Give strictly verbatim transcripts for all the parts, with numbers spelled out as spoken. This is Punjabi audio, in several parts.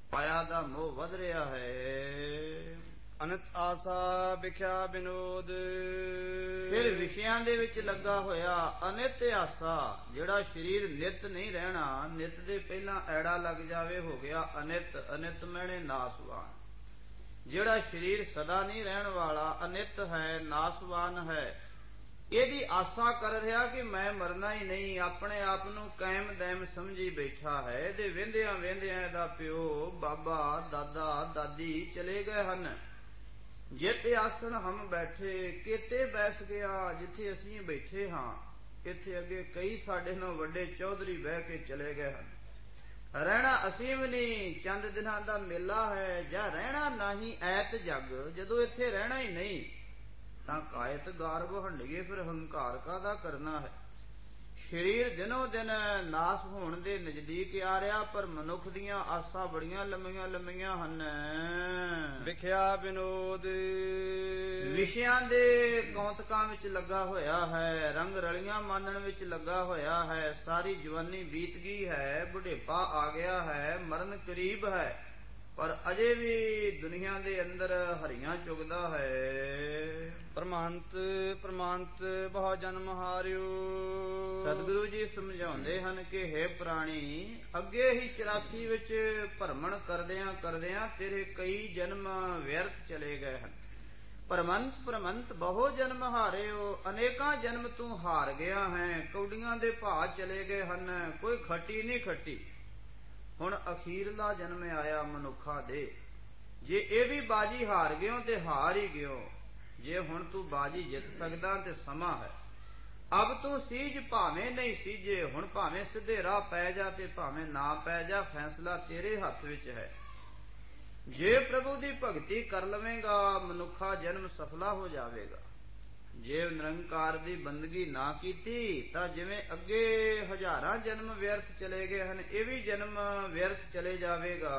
ਮਾਇਆ ਦਾ ਮੋਹ ਵਧ ਰਿਹਾ ਹੈ। ਅਨਿਤ ਆਸਾ ਵਿਖਿਆ ਵਿਨੋਦ। ਫਿਰ ਵਿਸ਼ਿਆਂ ਦੇ ਵਿੱਚ ਲੱਗਾ ਹੋਇਆ ਅਨਿਤ ਆਸਾ, ਜਿਹੜਾ ਸਰੀਰ ਨਿਤ ਨਹੀਂ ਰਹਿਣਾ, ਨਿਤ ਦੇ ਪਹਿਲਾਂ ਐੜਾ ਲੱਗ ਜਾਵੇ ਹੋ ਗਿਆ ਅਨਿਤ। ਅਨਿਤ ਮੈਨੇ ਨਾਸਵਾਨ। ਜਿਹੜਾ ਸਰੀਰ ਸਦਾ ਨਹੀਂ ਰਹਿਣ ਵਾਲਾ ਅਨਿਤ ਹੈ, ਨਾਸਵਾਨ ਹੈ, ਇਹਦੀ ਆਸਾ ਕਰ ਰਿਹਾ ਕਿ ਮੈਂ ਮਰਨਾ ਹੀ ਨਹੀਂ, ਆਪਣੇ ਆਪ ਨੂੰ ਕਾਇਮ ਦੈਮ ਸਮਝੀ ਬੈਠਾ ਹੈ। ਇਹਦੇ ਵਹਿੰਦਿਆਂ ਵਹਿੰਦਿਆਂ ਇਹਦਾ ਪਿਓ, ਬਾਬਾ, ਦਾਦਾ, ਦਾਦੀ ਚਲੇ ਗਏ ਹਨ। ਜਿੱਥੇ ਆਸਣ ਹਮ ਬੈਠੇ ਕਿਤੇ ਬੈਸ ਗਿਆ, ਜਿੱਥੇ ਅਸੀਂ ਬੈਠੇ ਹਾਂ ਇੱਥੇ ਅੱਗੇ ਕਈ ਸਾਡੇ ਨਾਲੋਂ ਵੱਡੇ ਚੌਧਰੀ ਬਹਿ ਕੇ ਚਲੇ ਗਏ ਹਨ। ਰਹਿਣਾ ਅਸੀਂ ਵੀ ਨਹੀਂ, ਚੰਦ ਦਿਨਾਂ ਦਾ ਮੇਲਾ ਹੈ, ਜਾਂ ਰਹਿਣਾ ਨਹੀਂ ਐਤ ਜਗ। ਜਦੋਂ ਇੱਥੇ ਰਹਿਣਾ ਹੀ ਨਹੀਂ ਤਾਂ ਕਾਇਤ ਗਾਰਬ ਹੰਡੀਏ, ਫਿਰ ਹੰਕਾਰ ਕਾਹਦਾ ਕਰਨਾ ਹੈ। ਸਰੀਰ ਦਿਨੋ ਦਿਨ ਨਾਸ ਹੋਣ ਦੇ ਨਜ਼ਦੀਕ ਆ ਰਿਹਾ, ਪਰ ਮਨੁੱਖ ਦੀਆਂ ਆਸਾਂ ਬੜੀਆਂ ਲੰਮੀਆਂ ਲੰਮੀਆਂ ਹਨ। ਵਿਖਿਆ ਵਿਨੋਦ। ਵਿਸ਼ਿਆਂ ਦੇ ਕੌਤਕਾਂ ਵਿੱਚ ਲੱਗਾ ਹੋਇਆ ਹੈ, ਰੰਗ ਰਲੀਆਂ ਮਾਨਣ ਵਿੱਚ ਲੱਗਾ ਹੋਇਆ ਹੈ। ਸਾਰੀ ਜਵਾਨੀ ਬੀਤ ਗਈ ਹੈ, ਬੁਢੇਪਾ ਆ ਗਿਆ ਹੈ, ਮਰਨ ਕਰੀਬ ਹੈ, ਪਰ ਅਜੇ ਵੀ ਦੁਨੀਆ ਦੇ ਅੰਦਰ ਹਰੀਆਂ ਚੁਗਦਾ ਹੈ। ਪ੍ਰਮਾਂਤ ਪ੍ਰਮਾਂਤ ਬਹੁ ਜਨਮ ਹਾਰਿਓ। ਸਤਿਗੁਰੂ ਜੀ ਸਮਝਾਉਂਦੇ ਹਨ ਕਿ ਹੈ ਪ੍ਰਾਣੀ, ਅੱਗੇ ਹੀ ਚੁਰਾਸੀ ਵਿੱਚ ਭਰਮਣ ਕਰਦਿਆਂ ਕਰਦਿਆਂ ਤੇਰੇ ਕਈ ਜਨਮ ਵਿਅਰਥ ਚਲੇ ਗਏ ਹਨ। ਪ੍ਰਮੰਤ ਪ੍ਰਮੰਤ ਬਹੁ ਜਨਮ ਹਾਰਿਓ, ਅਨੇਕਾਂ ਜਨਮ ਤੂੰ ਹਾਰ ਗਿਆ ਹੈ, ਕੌਡੀਆਂ ਦੇ ਭਾਅ ਚਲੇ ਗਏ ਹਨ, ਕੋਈ ਖੱਟੀ ਨਹੀਂ ਖੱਟੀ। ਹੁਣ ਅਖੀਰਲਾ ਜਨਮ ਆਇਆ ਮਨੁੱਖਾ ਦੇ, ਜੇ ਇਹ ਵੀ ਬਾਜੀ ਹਾਰ ਗਿਓ ਤੇ ਹਾਰ ਹੀ ਗਿਓ। ਜੇ ਹੁਣ ਤੂੰ ਬਾਜੀ ਜਿੱਤ ਸਕਦਾ ਤੇ ਸਮਾਂ ਹੈ। ਅਬ ਤੂੰ ਸੀਜ ਭਾਵੇਂ ਨਹੀਂ ਸੀਜੇ, ਹੁਣ ਭਾਵੇਂ ਸਿੱਧੇ ਰਾਹ ਪੈ ਜਾ ਤੇ ਭਾਵੇਂ ਨਾ ਪੈ ਜਾ, ਫੈਸਲਾ ਤੇਰੇ ਹੱਥ ਵਿੱਚ ਹੈ। ਜੇ ਪ੍ਰਭੂ ਦੀ ਭਗਤੀ ਕਰ ਲਵੇਂਗਾ ਮਨੁੱਖਾ ਜਨਮ ਸਫਲਾ ਹੋ ਜਾਵੇਗਾ। ਜੇ ਨਿਰੰਕਾਰ ਦੀ ਬੰਦਗੀ ਨਾ ਕੀਤੀ ਤਾਂ ਜਿਵੇਂ ਅੱਗੇ ਹਜ਼ਾਰਾਂ ਜਨਮ ਵਿਅਰਥ ਚਲੇ ਗਏ ਹਨ, ਇਹ ਵੀ ਜਨਮ ਵਿਅਰਥ ਚਲੇ ਜਾਵੇਗਾ।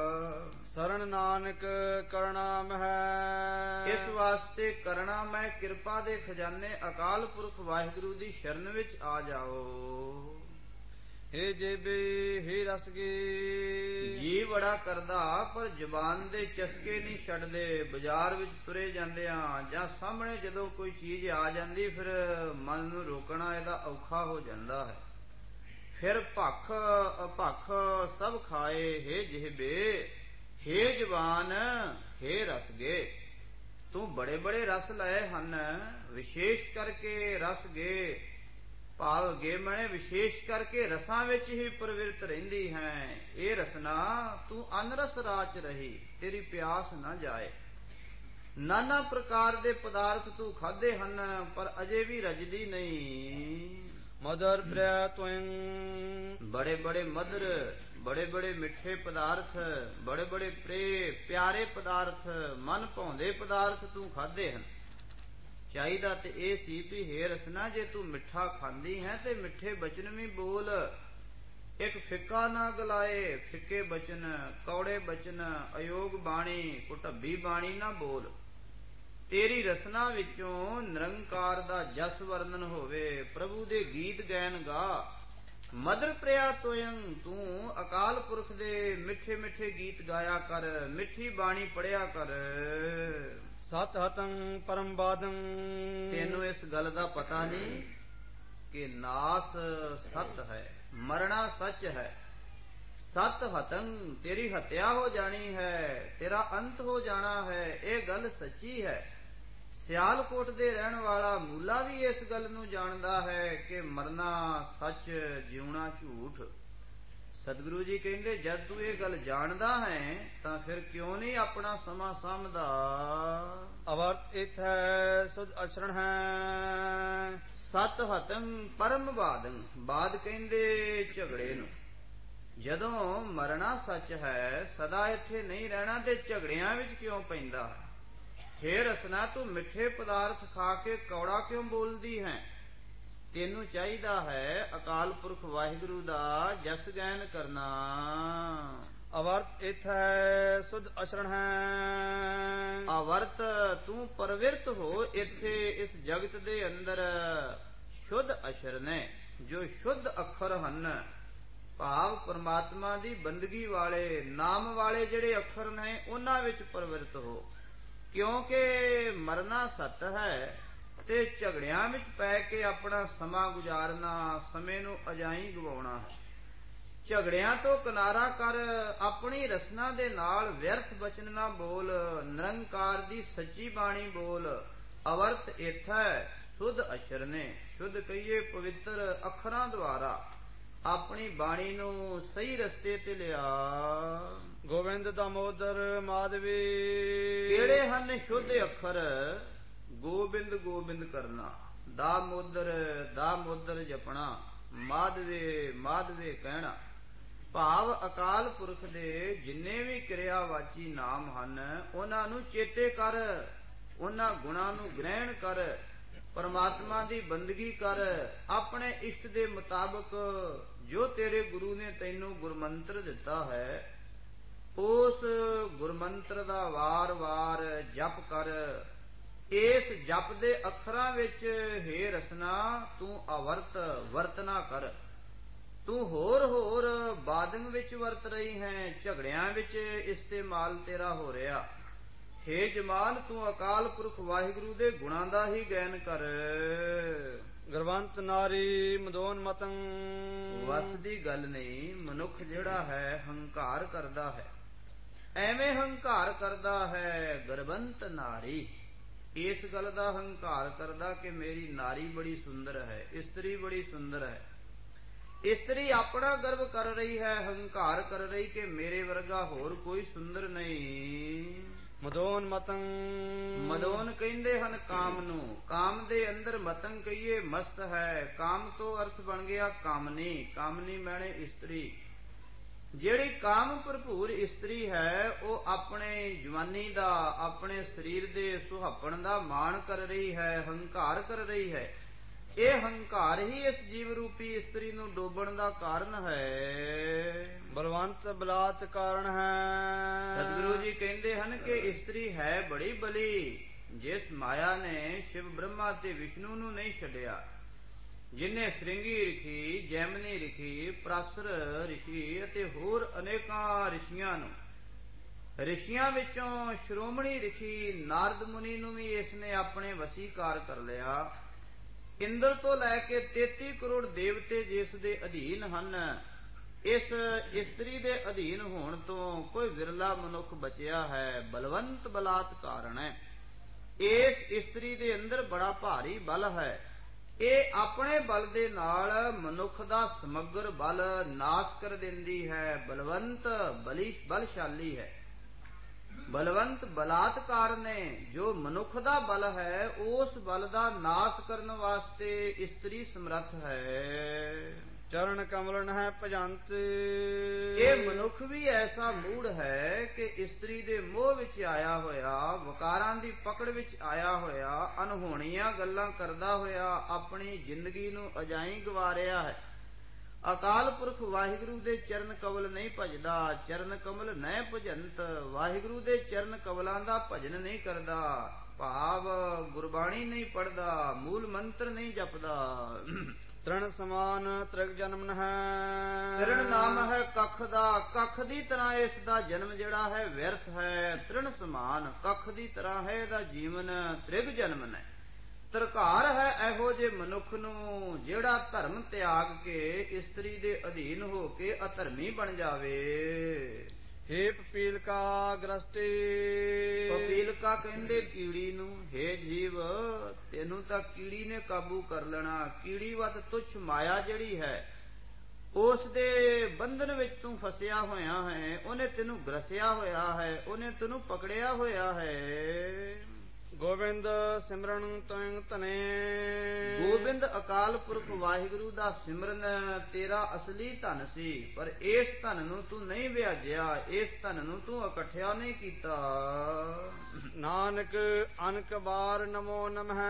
ਸਰਣ ਨਾਨਕ ਕਰਨਾਮ ਹੈ। ਇਸ ਵਾਸਤੇ ਕਰਨਾ ਮੈਂ ਕਿਰਪਾ ਦੇ ਖਜ਼ਾਨੇ ਅਕਾਲ ਪੁਰਖ ਵਾਹਿਗੁਰੂ ਦੀ ਸ਼ਰਨ ਵਿੱਚ ਆ ਜਾਓ। ਹੇ ਜੇਬੇ ਹੇ ਰਸਗੇ। ਜੀ ਬੜਾ ਕਰਦਾ ਪਰ ਜ਼ਬਾਨ ਦੇ ਚਸਕੇ ਨਹੀਂ ਛੱਡਦੇ। ਬਾਜ਼ਾਰ ਵਿੱਚ ਤੁਰੇ ਜਾਂਦਿਆਂ ਜਾਂ ਸਾਹਮਣੇ ਜਦੋਂ ਕੋਈ ਚੀਜ਼ ਆ ਜਾਂਦੀ, ਫਿਰ ਮਨ ਨੂੰ ਰੋਕਣਾ ਇਹਦਾ ਔਖਾ ਹੋ ਜਾਂਦਾ ਹੈ। ਫਿਰ ਭਖ ਅਭਖ ਸਭ ਖਾਏ। ਹੇ ਜਿਹਬੇ ਹੇ ਜ਼ਬਾਨ ਹੇ ਰਸਗੇ। ਤੂੰ ਬੜੇ ਬੜੇ ਰਸ ਲਏ ਹਨ, ਵਿਸ਼ੇਸ਼ ਕਰਕੇ ਰਸ ਗੇ ਭਾਵ ਗੇ ਮਣੇ ਵਿਸ਼ੇਸ਼ ਕਰਕੇ ਰਸਾਂ ਵਿੱਚ ਹੀ ਪ੍ਰਵਿਰਤ ਰਹਿੰਦੀ ਹੈ। ਇਹ ਰਸਨਾ ਤੂੰ ਅਨਰਸ ਰਾਚ ਰਹੀ, ਤੇਰੀ ਪਿਆਸ ਨਾ ਜਾਏ। ਨਾਨਾ ਪ੍ਰਕਾਰ ਦੇ ਪਦਾਰਥ ਤੂੰ ਖਾਦੇ ਹਨ, ਪਰ ਅਜੇ ਵੀ ਰਜਦੀ ਨਹੀਂ। ਮਦਰ ਪ੍ਰਿਆ ਤੁਇੰ। ਬੜੇ ਬੜੇ ਮਦਰ, ਬੜੇ ਬੜੇ ਮਿੱਠੇ ਪਦਾਰਥ, ਬੜੇ ਬੜੇ ਪ੍ਰੇ ਪਿਆਰੇ ਪਦਾਰਥ, ਮਨ ਭਾਉਂਦੇ ਪਦਾਰਥ ਤੂੰ ਖਾਦੇ ਹਨ। ਚਾਹੀਦਾ ਤੇ ਇਹ ਸੀ ਵੀ ਹੇ ਰਸਨਾ, ਜੇ ਤੂੰ ਮਿੱਠਾ ਖਾਂਦੀ ਹੈ ਤੇ ਮਿੱਠੇ ਬਚਨ ਵੀ ਬੋਲ। ਇੱਕ ਫਿੱਕਾ ਨਾ ਗਲਾਏ, ਫਿੱਕੇ ਬਚਨ, ਕੌੜੇ ਬਚਨ, ਅਯੋਗ ਬਾਣੀ, ਕੁਢੱਬੀ ਬਾਣੀ ਨਾ ਬੋਲ। ਤੇਰੀ ਰਸਨਾ ਵਿੱਚੋਂ ਨਿਰੰਕਾਰ ਦਾ ਜਸ ਵਰਣਨ ਹੋਵੇ, ਪ੍ਰਭੂ ਦੇ ਗੀਤ ਗਾਇਨ ਗਾ। ਮਦਰ ਪ੍ਰਿਆ ਤੋਇੰ, ਤੂੰ ਅਕਾਲ ਪੁਰਖ ਦੇ ਮਿੱਠੇ ਮਿੱਠੇ ਗੀਤ ਗਾਇਆ ਕਰ, ਮਿੱਠੀ ਬਾਣੀ ਪੜਿਆ ਕਰ। ਸਤ ਹਤੰ ਪਰਮ ਬਾਦੰ। ਤੈਨੂੰ ਇਸ ਗੱਲ ਦਾ ਪਤਾ ਨਹੀਂ ਕਿ ਨਾਸ ਸਤ ਹੈ, ਮਰਨਾ ਸੱਚ ਹੈ। ਸਤ ਹਤੰ, ਤੇਰੀ ਹੱਤਿਆ ਹੋ ਜਾਣੀ ਹੈ, ਤੇਰਾ ਅੰਤ ਹੋ ਜਾਣਾ ਹੈ, ਇਹ ਗੱਲ ਸੱਚੀ ਹੈ। ਸਿਆਲਕੋਟ ਦੇ ਰਹਿਣ ਵਾਲਾ ਮੂਲਾ ਵੀ ਇਸ ਗੱਲ ਨੂੰ ਜਾਣਦਾ ਹੈ ਕਿ ਮਰਨਾ ਸੱਚ, ਜਿਉਣਾ ਝੂਠ। ਸਤਿਗੁਰੂ ਜੀ ਕਹਿੰਦੇ, ਜਦ ਤੂੰ ਇਹ ਗੱਲ ਜਾਣਦਾ ਹੈ ਤਾਂ ਫਿਰ ਕਿਉਂ ਨਹੀਂ ਆਪਣਾ ਸਮਾਂ ਸਮਝਦਾ। ਅਵਰਤ ਇਥੈ ਸੁਧ ਅਚਰਣ ਹੈ। ਸਤ ਹਤੰ ਪਰਮ ਬਾਦੰ। ਬਾਦ ਕਹਿੰਦੇ ਝਗੜੇ ਨੂੰ। ਜਦੋਂ ਮਰਨਾ ਸੱਚ ਹੈ, ਸਦਾ ਇੱਥੇ ਨਹੀਂ ਰਹਿਣਾ ਤੇ ਝਗੜਿਆਂ ਵਿੱਚ ਕਿਉਂ ਪੈਂਦਾ ਹੈ। ਹੇ ਰਸਨਾ, ਤੂੰ ਮਿੱਠੇ ਪਦਾਰਥ ਖਾ ਕੇ ਕੌੜਾ ਕਿਉਂ ਬੋਲਦੀ ਹੈ। ਤੈਨੂੰ ਚਾਹੀਦਾ ਹੈ ਅਕਾਲ ਪੁਰਖ ਵਾਹਿਗੁਰੂ ਦਾ ਜਸ ਗਾਇਨ ਕਰਨਾ। ਅਵਰਤ ਇਥੈ ਸੁਧ ਅਚਰਣ ਹੈ। ਅਵਰਤ, ਤੂੰ ਪ੍ਰਵਿਰਤ ਹੋ ਇੱਥੇ ਇਸ ਜਗਤ ਦੇ ਅੰਦਰ। ਸ਼ੁੱਧ ਅਸ਼ਰ ਨੇ, ਜੋ ਸ਼ੁੱਧ ਅੱਖਰ ਹਨ, ਭਾਵ ਪਰਮਾਤਮਾ ਦੀ ਬੰਦਗੀ ਵਾਲੇ ਨਾਮ ਵਾਲੇ ਜਿਹੜੇ ਅੱਖਰ ਨੇ ਉਹਨਾਂ ਵਿੱਚ ਪ੍ਰਵਿਰਤ ਹੋ, ਕਿਉਂਕਿ ਮਰਨਾ ਸੱਤ ਹੈ ਤੇ ਝਗੜਿਆਂ ਵਿੱਚ ਪੈ ਕੇ ਆਪਣਾ ਸਮਾਂ ਗੁਜ਼ਾਰਨਾ, ਸਮੇਂ ਨੂੰ ਅਜਾਈਂ ਗਵਾਉਣਾ ਹੈ। ਝਗੜਿਆਂ ਤੋਂ ਕਿਨਾਰਾ ਕਰ, ਆਪਣੀ ਰਸਨਾ ਦੇ ਨਾਲ ਵਿਅਰਥ ਬਚਨ ਨਾ ਬੋਲ, ਨਿਰੰਕਾਰ ਦੀ ਸੱਚੀ ਬਾਣੀ ਬੋਲ। ਅਵਰਤ ਏਥੈ ਸੁਧ ਅਛਰ ਨੇ, ਸ਼ੁੱਧ ਕਹੀਏ ਪਵਿੱਤਰ ਅੱਖਰਾਂ ਦੁਆਰਾ ਆਪਣੀ ਬਾਣੀ ਨੂੰ ਸਹੀ ਰਸਤੇ ਤੇ ਲਿਆ। ਗੋਬਿੰਦ ਦਾਮੋਦਰ ਮਾਧਵੀ ਕਿਹੜੇ ਹਨ ਸ਼ੁੱਧ ਅੱਖਰ? ਗੋਬਿੰਦ ਗੋਬਿੰਦ ਕਰਨਾ, ਦਾਮੋਦਰ ਦਾਮੋਦਰ ਜਪਣਾ, ਮਾਧਵੇ ਮਾਧਵੇ ਕਹਿਣਾ। ਭਾਵ ਅਕਾਲ ਪੁਰਖ ਦੇ ਜਿੰਨੇ ਵੀ ਕਿਰਿਆਵਾਚੀ ਨਾਮ ਹਨ ਉਹਨਾਂ ਨੂੰ ਚੇਤੇ ਕਰ, ਉਹਨਾਂ ਗੁਣਾਂ ਨੂੰ ਗ੍ਰਹਿਣ ਕਰ, ਪਰਮਾਤਮਾ ਦੀ ਬੰਦਗੀ ਕਰ, ਆਪਣੇ ਇਸ਼ਟ ਦੇ ਮੁਤਾਬਕ ਜੋ ਤੇਰੇ ਗੁਰੂ ਨੇ ਤੈਨੂੰ ਗੁਰਮੰਤਰ ਦਿੱਤਾ ਹੈ ਉਸ ਗੁਰਮੰਤਰ ਦਾ ਵਾਰ-ਵਾਰ ਜਪ ਕਰ। ਇਸ ਜਪ ਦੇ ਅੱਖਰਾਂ ਵਿੱਚ ਹੇ ਰਸਨਾ ਤੂੰ ਅਵਰਤ ਵਰਤਨਾ ਕਰ। ਤੂੰ ਹੋਰ ਹੋਰ ਬਾਦਨ ਵਿੱਚ ਵਰਤ ਰਹੀ ਹੈ, ਝਗੜਿਆਂ ਵਿੱਚ ਇਸਤੇਮਾਲ ਤੇਰਾ ਹੋ ਰਿਹਾ। ਹੇ ਜਮਾਲ ਤੂੰ ਅਕਾਲ ਪੁਰਖ ਵਾਹਿਗੁਰੂ ਦੇ ਗੁਣਾਂ ਦਾ ਹੀ ਗਾਇਨ ਕਰ। ਗੁਰਵੰਤ ਨਾਰੀ ਮਦੋਨ ਮਤੰ, ਵਸ ਦੀ ਗੱਲ ਨਹੀਂ। ਮਨੁੱਖ ਜਿਹੜਾ ਹੈ ਹੰਕਾਰ ਕਰਦਾ ਹੈ, ਐਵੇਂ ਹੰਕਾਰ ਕਰਦਾ ਹੈ। ਗੁਰਵੰਤ ਨਾਰੀ ਇਸ ਗੱਲ ਦਾ ਹੰਕਾਰ ਕਰਦਾ ਕਿ ਮੇਰੀ ਨਾਰੀ ਬੜੀ ਸੁੰਦਰ ਹੈ, ਇਸਤਰੀ ਬੜੀ ਸੁੰਦਰ ਹੈ। ਇਸਤਰੀ ਆਪਣਾ ਗਰਵ ਕਰ ਰਹੀ ਹੈ, ਹੰਕਾਰ ਕਰ ਰਹੀ ਕਿ ਮੇਰੇ ਵਰਗਾ ਹੋਰ ਕੋਈ ਸੁੰਦਰ ਨਹੀਂ। ਮਦੋਨ ਮਤੰ, ਮਦੋਨ ਕਹਿੰਦੇ ਹਨ ਕਾਮ ਨੂੰ। ਕਾਮ ਦੇ ਅੰਦਰ ਮਤੰ ਕਹੀਏ ਮਸਤ ਹੈ। ਕਾਮ ਤੋਂ ਅਰਥ ਬਣ ਗਿਆ ਕਾਮਨੀ। ਕਾਮਨੀ ਮੈਨੇ ਇਸਤਰੀ। ਜਿਹੜੀ ਕਾਮ ਭਰਪੂਰ ਇਸਤਰੀ ਹੈ ਉਹ ਆਪਣੇ ਜਵਾਨੀ ਦਾ, ਆਪਣੇ ਸਰੀਰ ਦੇ ਸੁਹਾਪਣ ਦਾ ਮਾਣ ਕਰ ਰਹੀ ਹੈ, ਹੰਕਾਰ ਕਰ ਰਹੀ ਹੈ। ਇਹ ਹੰਕਾਰ ਹੀ ਇਸ ਜੀਵ ਰੂਪੀ ਇਸਤਰੀ ਨੂੰ ਡੋਬਣ ਦਾ ਕਾਰਨ ਹੈ। ਬਲਵੰਤ ਬਲਾਤ ਕਾਰਨ ਹੈ। ਸਤਿਗੁਰੂ ਜੀ ਕਹਿੰਦੇ ਹਨ ਕਿ ਇਸਤਰੀ ਹੈ ਬੜੀ ਬਲੀ, ਜਿਸ ਮਾਇਆ ਨੇ ਸ਼ਿਵ ਬ੍ਰਹਮਾ ਤੇ ਵਿਸ਼ਨੂੰ ਨੂੰ ਨਹੀਂ ਛੱਡਿਆ, ਜਿਨੇ ਸ੍ਰਿੰਗੀ ਰਿਖੀ, ਜੈਮਨੀ ਰਿਖੀ, ਪ੍ਰਾਸਰ ਰਿਸ਼ੀ ਅਤੇ ਹੋਰ ਅਨੇਕਾਂ ਰਿਸ਼ੀਆਂ ਨੂੰ, ਰਿਸ਼ੀਆਂ ਵਿੱਚੋਂ ਸ਼੍ਰੋਮਣੀ ਰਿਸ਼ੀ ਨਾਰਦ ਮੁਨੀ ਨੂੰ ਵੀ ਇਸ ਨੇ ਆਪਣੇ ਵਸੀਕਾਰ ਕਰ ਲਿਆ। ਇੰਦਰ ਤੋਂ ਲੈ ਕੇ ਤੇਤੀ ਕਰੋੜ ਦੇਵਤੇ ਜਿਸ ਦੇ ਅਧੀਨ ਹਨ, ਇਸ ਇਸਤਰੀ ਦੇ ਅਧੀਨ ਹੋਣ ਤੋਂ ਕੋਈ ਵਿਰਲਾ ਮਨੁੱਖ ਬਚਿਆ ਹੈ। ਬਲਵੰਤ ਬਲਾਤ ਕਾਰਨ ਹੈ। ਇਸ ਇਸਤਰੀ ਦੇ ਅੰਦਰ ਬੜਾ ਭਾਰੀ ਬਲ ਹੈ। ਇਹ ਆਪਣੇ ਬਲ ਦੇ ਨਾਲ ਮਨੁੱਖ ਦਾ ਸਮਗਰ ਬਲ ਨਾਸ਼ ਕਰ ਦਿੰਦੀ ਹੈ। ਬਲਵੰਤ ਬਲੀ ਬਲਸ਼ਾਲੀ ਹੈ। ਬਲਵੰਤ ਬਲਾਤਕਾਰ ਨੇ ਜੋ ਮਨੁੱਖ ਦਾ ਬਲ ਹੈ ਉਸ ਬਲ ਦਾ ਨਾਸ਼ ਕਰਨ ਵਾਸਤੇ ਇਸਤਰੀ ਸਮਰੱਥ ਹੈ। ਚਰਨ ਕਮਲਨ ਹੈ ਭਜੰਤ, ਇਹ ਮਨੁੱਖ ਵੀ ਐਸਾ ਮੂੜ ਹੈ ਕਿ ਇਸਤਰੀ ਦੇ ਮੋਹ ਵਿੱਚ ਆਇਆ ਹੋਇਆ, ਵਕਾਰਾਂ ਦੀ ਪਕੜ ਵਿੱਚ ਆਇਆ ਹੋਇਆ, ਅਨਹੋਣੀਆਂ ਗੱਲਾਂ ਕਰਦਾ ਹੋਇਆ ਆਪਣੀ ਜ਼ਿੰਦਗੀ ਨੂੰ ਅਜਾਈਂ ਗਵਾ ਰਿਹਾ ਹੈ। ਅਕਾਲ ਪੁਰਖ ਵਾਹਿਗੁਰੂ ਦੇ ਚਰਨ ਕਮਲ ਨਹੀਂ ਭਜਦਾ। ਚਰਨ ਕਮਲ ਨਹਿ ਭਜੰਤ, ਵਾਹਿਗੁਰੂ ਦੇ ਚਰਨ ਕਮਲਾਂ ਦਾ ਭਜਨ ਨਹੀਂ ਕਰਦਾ। ਭਾਵ ਗੁਰਬਾਣੀ ਨਹੀਂ ਪੜਦਾ, ਮੂਲ ਮੰਤਰ ਨਹੀਂ ਜਪਦਾ। ਤ੍ਰਿਣ ਸਮਾਨ ਤ੍ਰਿਗ ਜਨਮਨ ਹੈ। ਤ੍ਰਿਣ ਨਾਮ ਹੈ ਕੱਖ ਦਾ, ਕੱਖ ਦੀ ਤਰ੍ਹਾਂ ਇਸ ਦਾ ਜਨਮ ਜਿਹੜਾ ਹੈ ਵਿਅਰਥ ਹੈ। ਤ੍ਰਿਣ ਸਮਾਨ ਕੱਖ ਦੀ ਤਰ੍ਹਾਂ ਹੈ ਇਹਦਾ ਜੀਵਨ, ਤ੍ਰਿਗ ਜਨਮਨ ਹੈ। ਤਰਕਾਰ ਹੈ ਇਹੋ ਜੇ ਮਨੁੱਖ ਨੂੰ ਜਿਹੜਾ ਧਰਮ ਤਿਆਗ ਕੇ ਇਸਤਰੀ ਦੇ ਅਧੀਨ ਹੋ ਕੇ ਅਧਰਮੀ ਬਣ ਜਾਵੇ। ਹੇ ਪਪੀਲਕਾ ਗ੍ਰਸਤੀ, ਪਪੀਲਕਾ ਕਹਿੰਦੇ ਕੀੜੀ ਨੂੰ। ਹੇ ਜੀਵ ਤੈਨੂੰ ਤਾਂ ਕੀੜੀ ਨੇ ਕਾਬੂ ਕਰ ਲੈਣਾ। ਕੀੜੀ ਵੱਤ ਤੁੱਛ ਮਾਇਆ ਜਿਹੜੀ ਹੈ ਉਸ ਦੇ ਬੰਧਨ ਵਿੱਚ ਤੂੰ ਫਸਿਆ ਹੋਇਆ ਹੈ। ਉਹਨੇ ਤੈਨੂੰ ਗ੍ਰਸਿਆ ਹੋਇਆ ਹੈ, ਉਹਨੇ ਤੈਨੂੰ ਪਕੜਿਆ ਹੋਇਆ ਹੈ। ਗੋਬਿੰਦ ਸਿਮਰਨ ਤੈਂ ਧਨੇ, ਗੋਬਿੰਦ ਅਕਾਲ ਪੁਰਖ ਵਾਹਿਗੁਰੂ ਦਾ ਸਿਮਰਨ ਤੇਰਾ ਅਸਲੀ ਧਨ ਸੀ, ਪਰ ਇਸ ਧਨ ਨੂੰ ਤੂੰ ਨਹੀਂ ਵਿਆਜਿਆ, ਇਸ ਧਨ ਨੂੰ ਤੂੰ ਇਕੱਠਿਆ ਨਹੀਂ ਕੀਤਾ। ਨਾਨਕ ਅਨਕ ਬਾਰ ਨਮੋ ਨਮః,